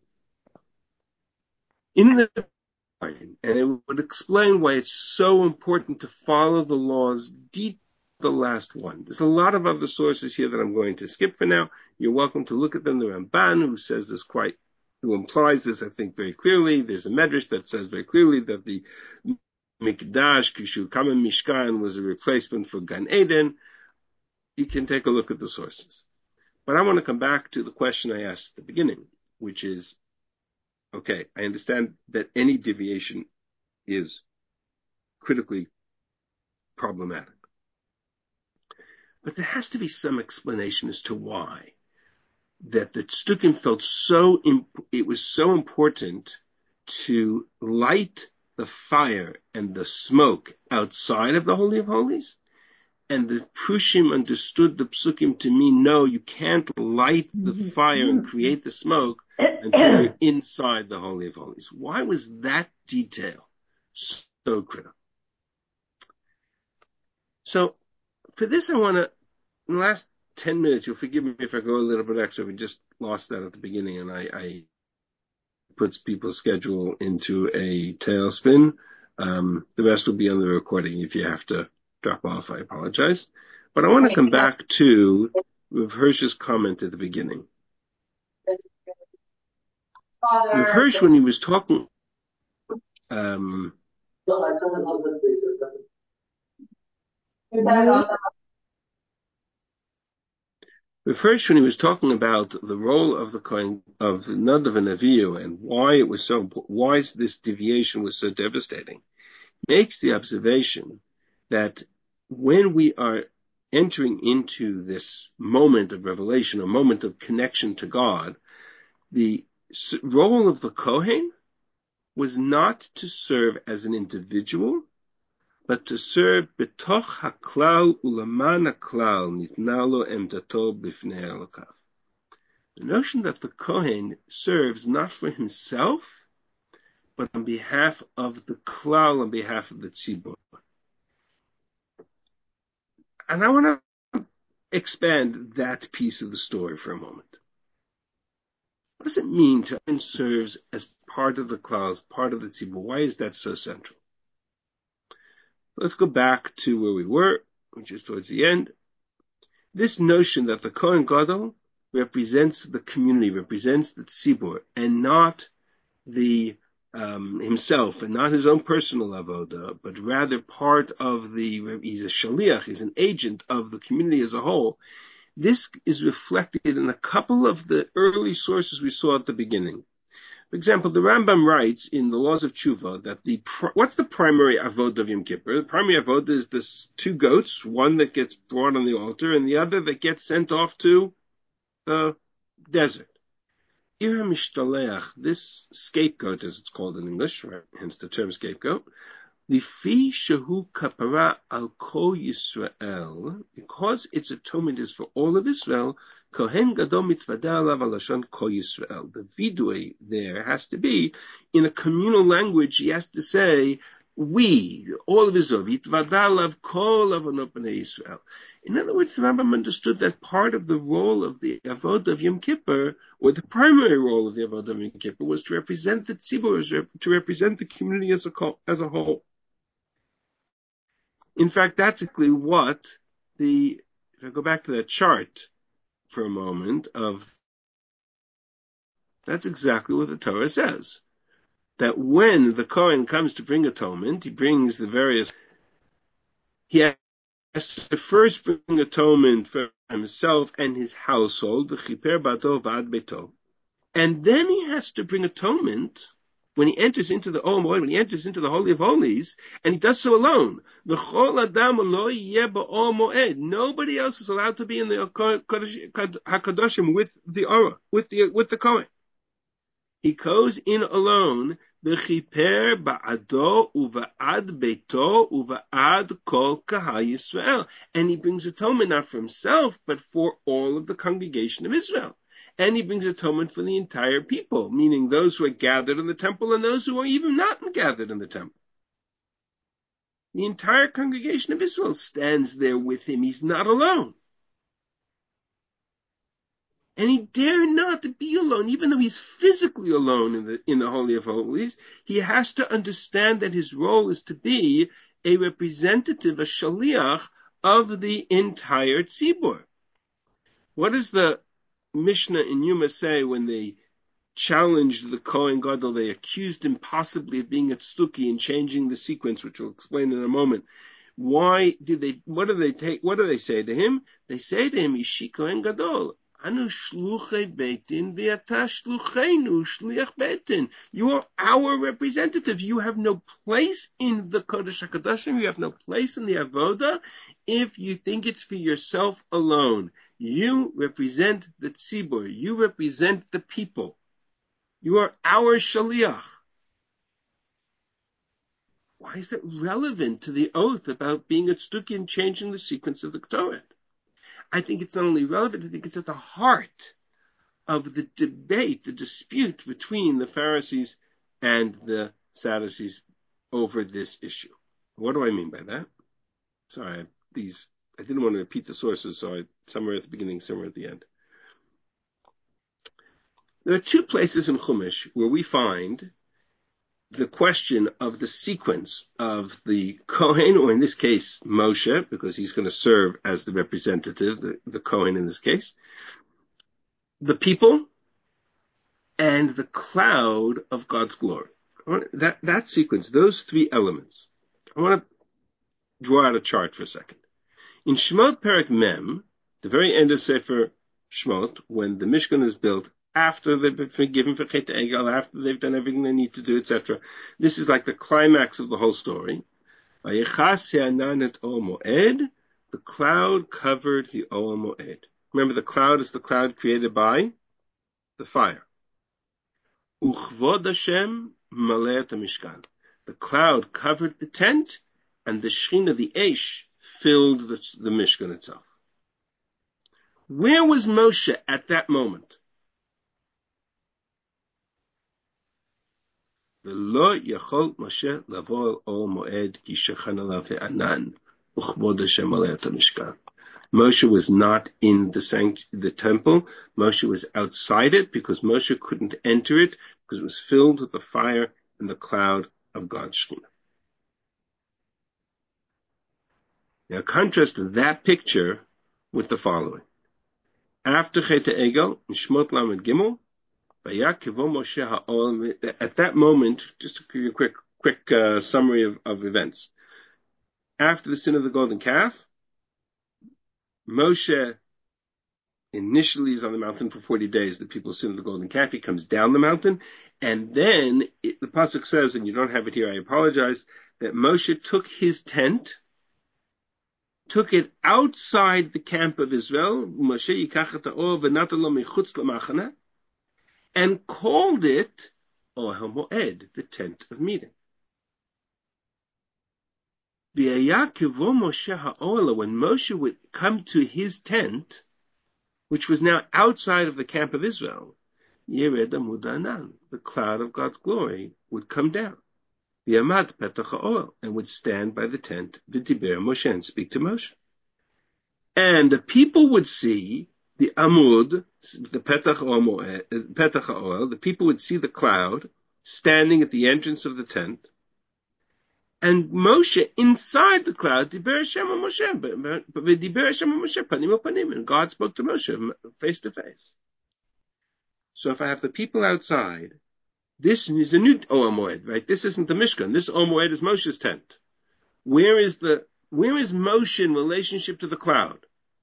In the and it would explain why it's so important to follow the laws deep to the last one. There's a lot of other sources here that I'm going to skip for now. You're welcome to look at them. The Ramban, who says this quite, who implies this, I think, very clearly. There's a Medrash that says very clearly that the Mikdash, Kishu Kama Mishkan, was a replacement for Gan Eden. You can take a look at the sources. But I want to come back to the question I asked at the beginning, which is, okay, I understand that any deviation is critically problematic. But there has to be some explanation as to why. That the Tzdukim felt so, imp- it was so important to light the fire and the smoke outside of the Holy of Holies. And the Prushim understood the Psukim to mean, no, you can't light the fire and create the smoke until you're inside the Holy of Holies. Why was that detail so critical? So, for this I want to, in the last ten minutes, you'll forgive me if I go a little bit extra. We just lost that at the beginning, and I, I puts people's schedule into a tailspin. Um, the rest will be on the recording. If you have to drop off, I apologize. But I want to come back to Rav Hirsch's comment at the beginning. Rav Hirsch, when he was talking, um, Rav Hirsch, when he was talking about the role of the Kohen, of Nadav and Avihu, and why it was so, why this deviation was so devastating, makes the observation that when we are entering into this moment of revelation, a moment of connection to God, the role of the Kohen was not to serve as an individual, but to serve betoch haklal ulaman haklal nitna lo emdato b'fnei Elokav. The notion that the Kohen serves not for himself, but on behalf of the klal, on behalf of the tzibur. And I want to expand that piece of the story for a moment. What does it mean to serve as part of the klal, as part of the tzibur? Why is that so central? Let's go back to where we were, which is towards the end. This notion that the Kohen Gadol represents the community, represents the tzibur, and not the um, himself, and not his own personal avoda, but rather part of the, he's a shaliach, he's an agent of the community as a whole. This is reflected in a couple of the early sources we saw at the beginning. For example, the Rambam writes in the Laws of Tshuva that the, what's the primary avodah of Yom Kippur? The primary avodah is this two goats, one that gets brought on the altar and the other that gets sent off to the desert. Ir HaMishtaleach, this scapegoat, as it's called in English, right? Hence the term scapegoat, Lifi shehu kapara al kol Yisrael, because its atonement is for all of Israel, Kohen Gadol mitvada alav alashon kol Yisrael. The vidui there has to be in a communal language. He has to say, we, all of Israel, mitvada alav kol avonot bnei Yisrael. In other words, the Rambam understood that part of the role of the Avodah of Yom Kippur, or the primary role of the Avodah of Yom Kippur, was to represent the tzibur, to represent the community as a, as a whole. In fact, that's exactly what the, if I go back to that chart for a moment, of, that's exactly what the Torah says. That when the Kohen comes to bring atonement, he brings the various, he has to first bring atonement for himself and his household, the chiper bato vad beto. And then he has to bring atonement when he enters into the Ohel Moed, when he enters into the Holy of Holies, and he does so alone. V'chol adam lo yeh ba'Ohel Moed. Nobody else is allowed to be in the Hakadoshim with the Orah, with the with the Kohen. He goes in alone. V'chiper ba'ado uva'ad beito uva'ad kol kahal Yisrael, and he brings atonement not for himself, but for all of the congregation of Israel. And he brings atonement for the entire people, meaning those who are gathered in the temple and those who are even not gathered in the temple. The entire congregation of Israel stands there with him. He's not alone. And he dare not be alone, even though he's physically alone in the, in the Holy of Holies. He has to understand that his role is to be a representative, a shaliach of the entire tzibur. What does the Mishnah in Yuma say when they challenged the Kohen Gadol? They accused him possibly of being a tzduki and changing the sequence, which we'll explain in a moment. Why did they, what do they take, what do they say to him? They say to him, Ishi Kohen Gadol, Anu shluchei beitin v'ata shlucheinu shliach beitin. You are our representative. You have no place in the Kodesh HaKadoshim. You have no place in the Avodah if you think it's for yourself alone. You represent the tzibur. You represent the people. You are our shaliach. Why is that relevant to the oath about being a tzduki and changing the sequence of the Torah? I think it's not only relevant, I think it's at the heart of the debate, the dispute between the Pharisees and the Sadducees over this issue. What do I mean by that? Sorry, I, these, I didn't want to repeat the sources, so I, somewhere at the beginning, somewhere at the end. There are two places in Chumash where we find the question of the sequence of the Kohen, or in this case, Moshe, because he's going to serve as the representative, the, the Kohen in this case, the people, and the cloud of God's glory. That, that sequence, those three elements. I want to draw out a chart for a second. In Shemot Perek Mem, the very end of Sefer Shemot, when the Mishkan is built, after they've been forgiven for Chet Egel, after they've done everything they need to do, et cetera. This is like the climax of the whole story. Vayichas Ha'anan et Ohel Moed, the cloud covered the Ohel Moed. Remember, the cloud is the cloud created by the fire. Uchvod Hashem maleh Mishkan. The cloud covered the tent, and the Shechina, the Eish, filled the, the Mishkan itself. Where was Moshe at that moment? V'lo yachol Moshe lavo el Ohel Moed ki shechan alav ha'anan uchvod Hashem maleh Mishkan. Moshe was not in the sanct- the temple. Moshe was outside it because Moshe couldn't enter it because it was filled with the fire and the cloud of God's Shekhinah. Now contrast that picture with the following. After Chet Egel, in Shemot Lamed Gimel, Moshe ha'ol, at that moment, just to give you a quick, quick uh, summary of, of events. After the sin of the golden calf, Moshe initially is on the mountain for forty days. The people sin of the golden calf. He comes down the mountain, and then it, the pasuk says, and you don't have it here, I apologize, that Moshe took his tent, took it outside the camp of Israel, Moshe yikach et ha'or v'natan lo michutz lamachana, and called it Ohel Moed, the tent of meeting. When Moshe would come to his tent, which was now outside of the camp of Israel, Yered Amud Anan, the cloud of God's glory, would come down. V'yamad petach ha'oel, and would stand by the tent, v'diber Moshe, and speak to Moshe. And the people would see the Amud, the petach ha'oel, the people would see the cloud standing at the entrance of the tent, and Moshe inside the cloud, diber Hashem Moshe, v'diber Hashem Moshe panim panim, and God spoke to Moshe face to face. So if I have the people outside, this is a new Oel Moed, right? This isn't the Mishkan. This Oel Moed is Moshe's tent. Where is the, where is Moshe in relationship to the cloud?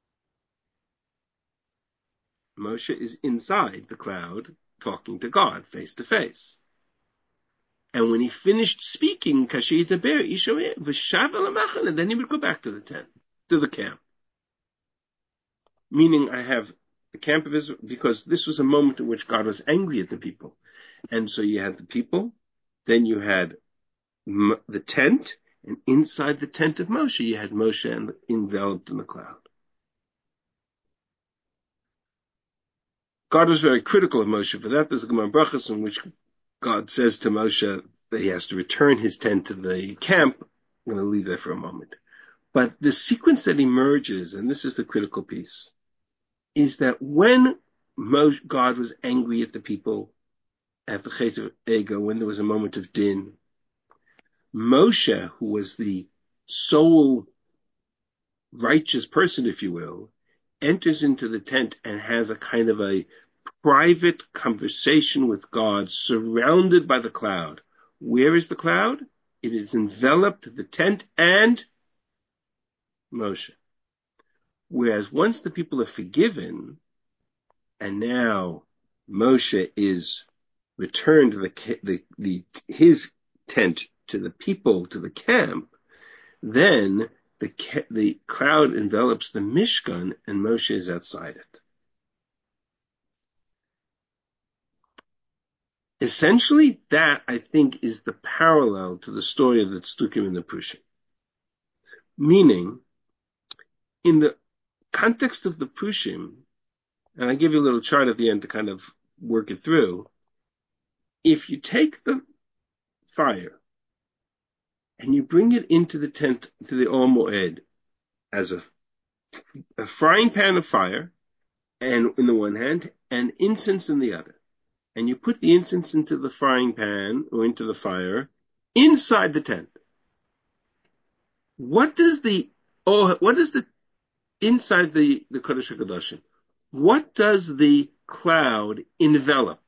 Moshe is inside the cloud, talking to God, face to face. And when he finished speaking, Kashi Yitaber, Ishoeh, V'shav el and then he would go back to the tent, to the camp. Meaning I have the camp of Israel, because this was a moment in which God was angry at the people. And so you had the people, then you had m- the tent, and inside the tent of Moshe, you had Moshe and enveloped in the cloud. God was very critical of Moshe for that. There's a Gemara Brachos in which God says to Moshe that he has to return his tent to the camp. I'm going to leave that for a moment. But the sequence that emerges, and this is the critical piece, is that when Moshe, God was angry at the people at the Chet of Ego, when there was a moment of din, Moshe, who was the sole righteous person, if you will, enters into the tent and has a kind of a private conversation with God, surrounded by the cloud. Where is the cloud? It is enveloped the tent and Moshe. Whereas once the people are forgiven, and now Moshe is returned the, the, the, his tent to the people, to the camp, then the, the cloud envelops the Mishkan and Moshe is outside it. Essentially, that, I think, is the parallel to the story of the Tzdukim and the Prushim. Meaning, in the context of the Prushim, and I give you a little chart at the end to kind of work it through, if you take the fire and you bring it into the tent, to the Oel Moed, as a, a frying pan of fire, and in the one hand, and incense in the other, and you put the incense into the frying pan or into the fire inside the tent. What does the oh what is the inside the the Kodesh HaKadoshim? What does the cloud envelop?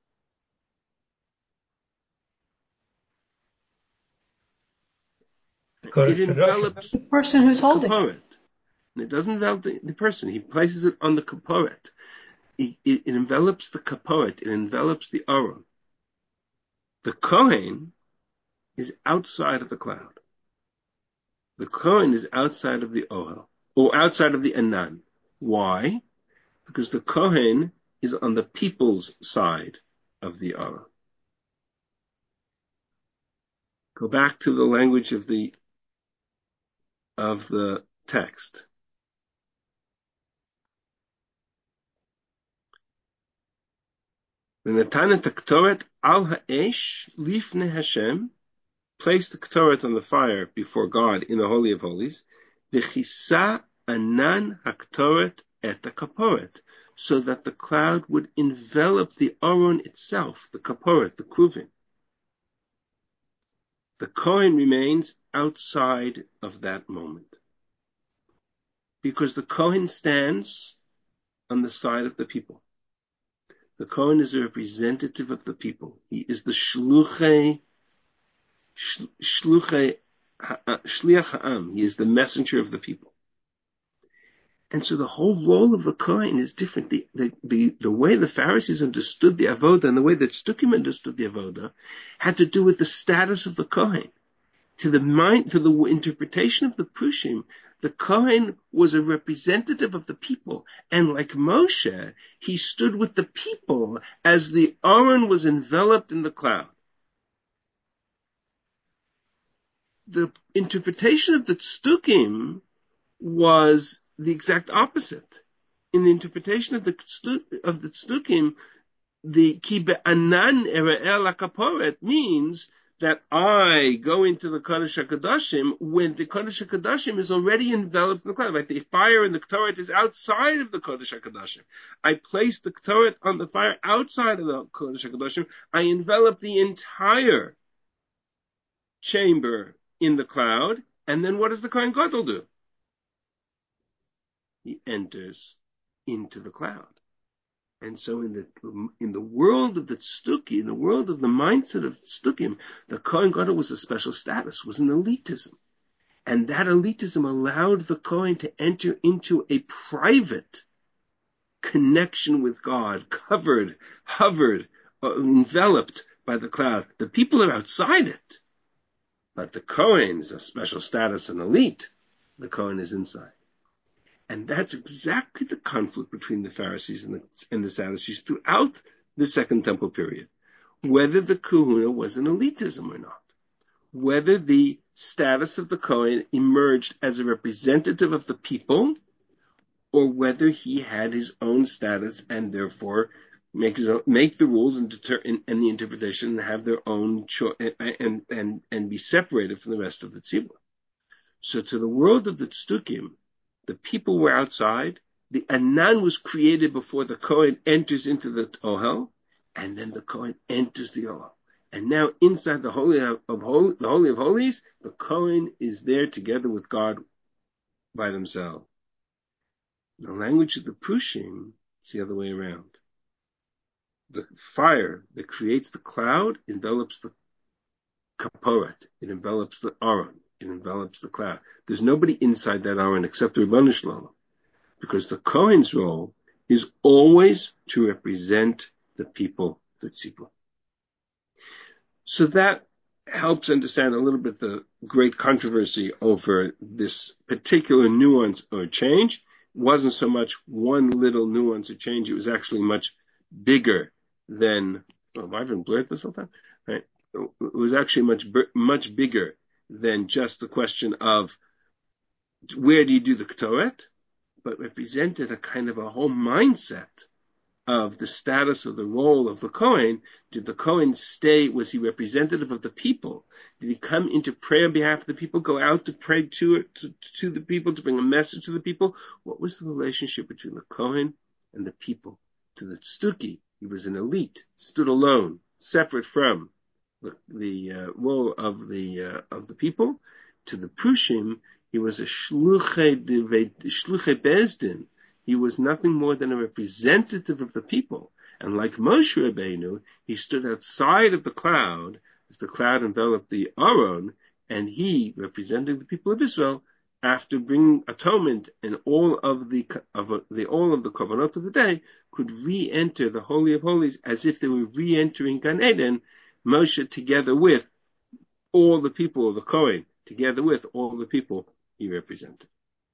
It envelops the person who's holding Kaporet. And it doesn't envelop the, the person. He places it on the Kaporet. It, it, it envelops the Kaporet. It envelops the Aron. The Kohen is outside of the cloud. The Kohen is outside of the Ohel, or outside of the Anan. Why? Because the Kohen is on the people's side of the Aron. Go back to the language of the of the text. V'natan et haktoret al ha'esh lifnei Hashem, place the Ketores on the fire before God in the Holy of Holies, v'chisa anan haktoret et kaporet, so that the cloud would envelop the Aron itself, the Kaporet, the Kruvim. The Kohen remains outside of that moment, because the Kohen stands on the side of the people. The Kohen is a representative of the people. He is the shluchei, shluchei, shliach ha'am. He is the messenger of the people. And so the whole role of the Kohen is different. The, the, the, the way the Pharisees understood the Avodah and the way that Tzdukim understood the Avodah had to do with the status of the Kohen. To the mind, to the interpretation of the Prushim, the Kohen was a representative of the people. And like Moshe, he stood with the people as the Aron was enveloped in the cloud. the interpretation of the Tzdukim was the exact opposite. In the interpretation of the of the Tzdukim, the ki be'anan era'el hakaporet means that I go into the Kodesh HaKadoshim when the Kodesh HaKadoshim is already enveloped in the cloud. Right? The fire in the Ktoret is outside of the Kodesh HaKadoshim. I place the Ktoret on the fire outside of the Kodesh HaKadoshim. I envelop the entire chamber in the cloud. And then what does the Kohen Gadol do? He enters into the cloud. And so in the in the world of the Tzduki, in the world of the mindset of Tzdukim, the Kohen Gadol was a special status, was an elitism. And that elitism allowed the Kohen to enter into a private connection with God, covered, hovered, uh, enveloped by the cloud. The people are outside it. But the Kohen is a special status, an elite. The Kohen is inside. And that's exactly the conflict between the Pharisees and the, and the Sadducees throughout the Second Temple period. Whether the kahuna was an elitism or not. Whether the status of the Kohen emerged as a representative of the people, or whether he had his own status and therefore make, make the rules and, deter, and, and the interpretation and have their own choice and, and, and be separated from the rest of the tzibur. So to the world of the Tzdukim, the people were outside. The Anan was created before the Kohen enters into the Ohel, and then the Kohen enters the Ohel. And now inside the Holy of, of Holy, the Holy of Holies, the Kohen is there together with God by themselves. The language of the Prushim, it's the other way around. The fire that creates the cloud envelops the Kaporet. It envelops the Aron. It envelops the cloud. There's nobody inside that Aron except the Rebbeinu Shalom, because the Kohen's role is always to represent the people, the tzibur. So that helps understand a little bit the great controversy over this particular nuance or change. It wasn't so much one little nuance or change. It was actually much bigger than, oh, have I been blurred this whole time? Right? It was actually much, much bigger than just the question of where do you do the Ktoret, but represented a kind of a whole mindset of the status of the role of the Kohen. Did the Kohen stay, was he representative of the people? Did he come into prayer on behalf of the people, go out to pray to, to, to the people, to bring a message to the people? What was the relationship between the Kohen and the people? To the Tzduki, he was an elite, stood alone, separate from the, the uh, role of the uh, of the people. To the Prushim, he was a shluchei bezdin. He was nothing more than a representative of the people. And like Moshe Rabbeinu, he stood outside of the cloud as the cloud enveloped the Aron, and he, representing the people of Israel, after bringing atonement and all of the of the all of the korbanot of the day, could re-enter the Holy of Holies as if they were re-entering Gan Eden. Moshe, together with all the people of the Kohen, together with all the people he represented.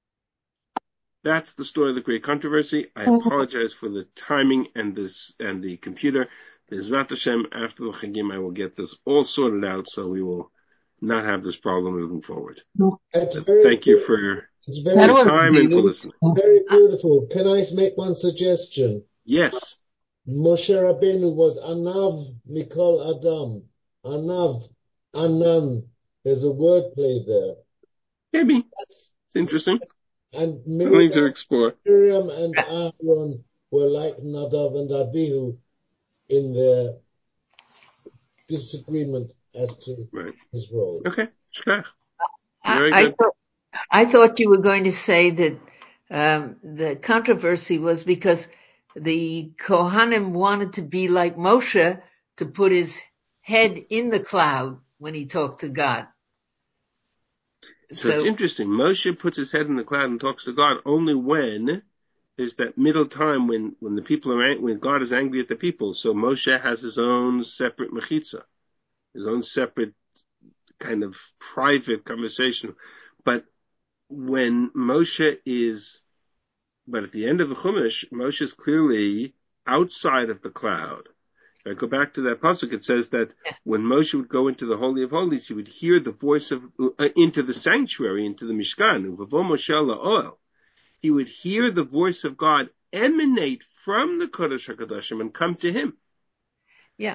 That's the story of the great controversy. I apologize for the timing and this and the computer. Bezrat Hashem, after the Chagim, I will get this all sorted out, so we will not have this problem moving forward. Thank you for your time and for listening. Very beautiful. Can I make one suggestion? Yes. Moshe Rabbeinu was Anav Mikol Adam. Anav, Anan. There's a word play there. Maybe. That's, it's interesting. And Something to explore. Miriam and Aaron were like Nadav and Abihu in their disagreement as to right. his role. Okay. Shkach. Very I, good. I, thought, I thought you were going to say that um, the controversy was because the Kohanim wanted to be like Moshe, to put his head in the cloud when he talked to God. So, so it's interesting. Moshe puts his head in the cloud and talks to God only when there's that middle time when, when the people are when God is angry at the people. So Moshe has his own separate mechitza, his own separate kind of private conversation. But when Moshe is, but at the end of the Chumash, Moshe is clearly outside of the cloud. So I go back to that pasuk. It says that when Moshe would go into the Holy of Holies, he would hear the voice of, uh, into the sanctuary, into the Mishkan, V'vo Moshe la'oel. He would hear the voice of God emanate from the Kodesh HaKadoshim and come to him. Yeah.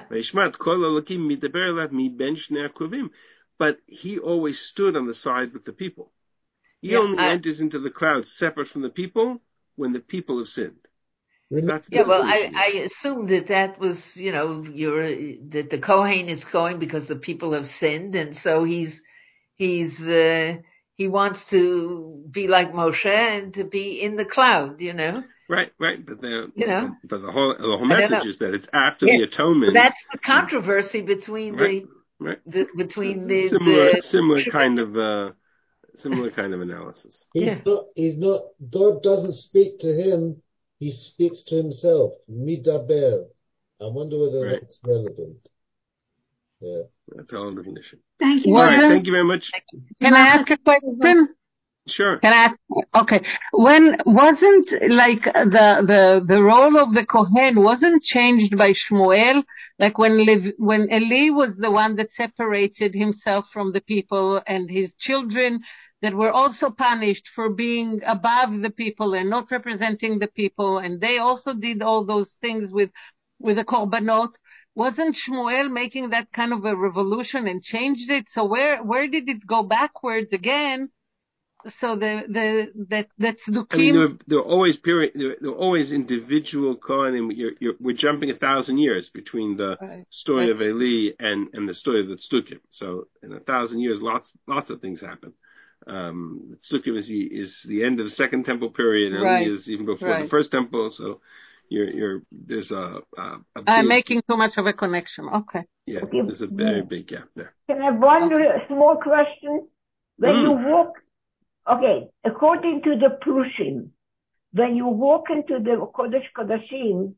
But he always stood on the side with the people. He Yeah, only I, enters into the cloud separate from the people when the people have sinned. That's yeah, the well, I, distinction. I assumed that that was, you know, you're, that the Kohen is going because the people have sinned, and so he's, he's, uh, he wants to be like Moshe and to be in the cloud, you know. Right, right, but the, You know, but the whole, the whole I don't message know. is that it's after Yeah. the atonement. That's the controversy between Right, the, right. the between So the, similar, the, similar kind of, uh, similar kind of analysis. He's yeah. not, he's not, God doesn't speak to him, he speaks to himself. Midaber. I wonder whether Right. that's relevant. Yeah. That's a whole different issue. Thank you. All right, Wasn't, thank you very much. can I ask a question? Sure. Can I ask? Okay. When wasn't like the the the role of the Kohen wasn't changed by Shmuel? Like when Lev, when Eli was the one that separated himself from the people, and his children that were also punished for being above the people and not representing the people, and they also did all those things with with the korbanot. Wasn't Shmuel making that kind of a revolution and changed it? So where where did it go backwards again? So the the that that's Tzdukim. I mean, there are, there are always period, there, there are always individual Kohanim. You're, you're, we're jumping a thousand years between the Right. story That's, of Eli and, and the story of the Tzdukim. So in a thousand years, lots lots of things happen. Um, the Tzdukim is the, is the end of the second temple period. Eli right. is even before Right. the first temple. So you're you're there's a, a, a big, I'm making too much of a connection. Okay. yeah, there's a very big gap there. Can I have one Okay. small question? When Mm. you walk, okay, according to the Prushim, when you walk into the Kodesh Kodashim,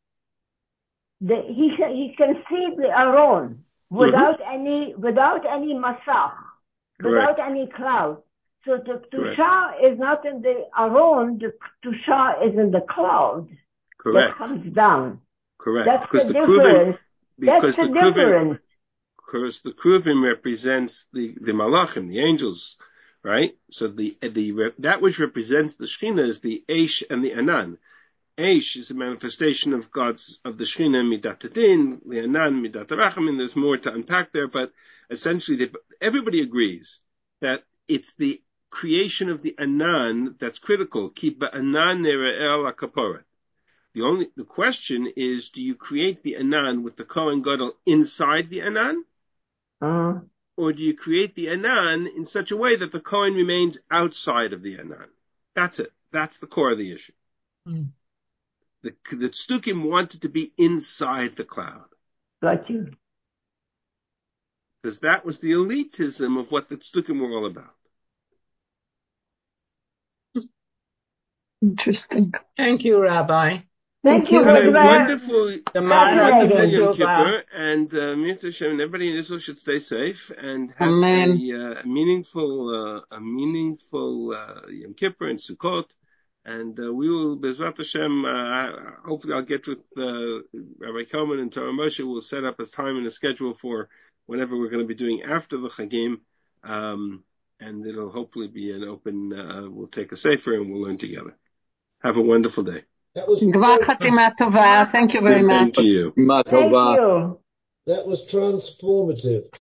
the, he he can see the Aron without mm-hmm. any without any masach, without any cloud. So the Tusha is not in the Aron, the Tusha is in the cloud. Correct. That comes down. Correct. That's because the, the difference. Kruvim, because That's the, the Kruvim, difference. Because the Kruvim represents the, the Malachim, the angels, right? So the, the, that which represents the Shekhinah is the Eish and the Anan. Eish is a manifestation of God's, of the Shekhinah, Midat Hadin, the Anan, Midat Rachamim. There's more to unpack there, but essentially they, everybody agrees that it's the creation of the Anan that's critical. Keep Anan Nere'el HaKaporet. The only, the question is, do you create the Anan with the Kohen Gadol inside the Anan? Uh, or do you create the Anan in such a way that the Kohen remains outside of the Anan? That's it. That's the core of the issue. Mm. The, the Tzdukim wanted to be inside the cloud. Got you. Because that was the elitism of what the Tzdukim were all about. Interesting. Thank you, Rabbi. Thank, Thank you. Have a very wonderful, The wonderful Mazel Yom Tov. Kippur, and uh, Mitzvah Shem, and everybody in Israel should stay safe and have Amen. a, uh, meaningful, uh, a meaningful uh, Yom Kippur and Sukkot. And uh, we will, Bezrat Hashem, uh, hopefully I'll get with uh, Rabbi Koman and Torah Moshe. We'll set up a time and a schedule for whatever we're going to be doing after the Chagim. Um, and it'll hopefully be an open, uh, we'll take a sefer and we'll learn together. Have a wonderful day. That was Gvar Chatima Tova. Thank you very Good much. to you. Thank you. That was transformative.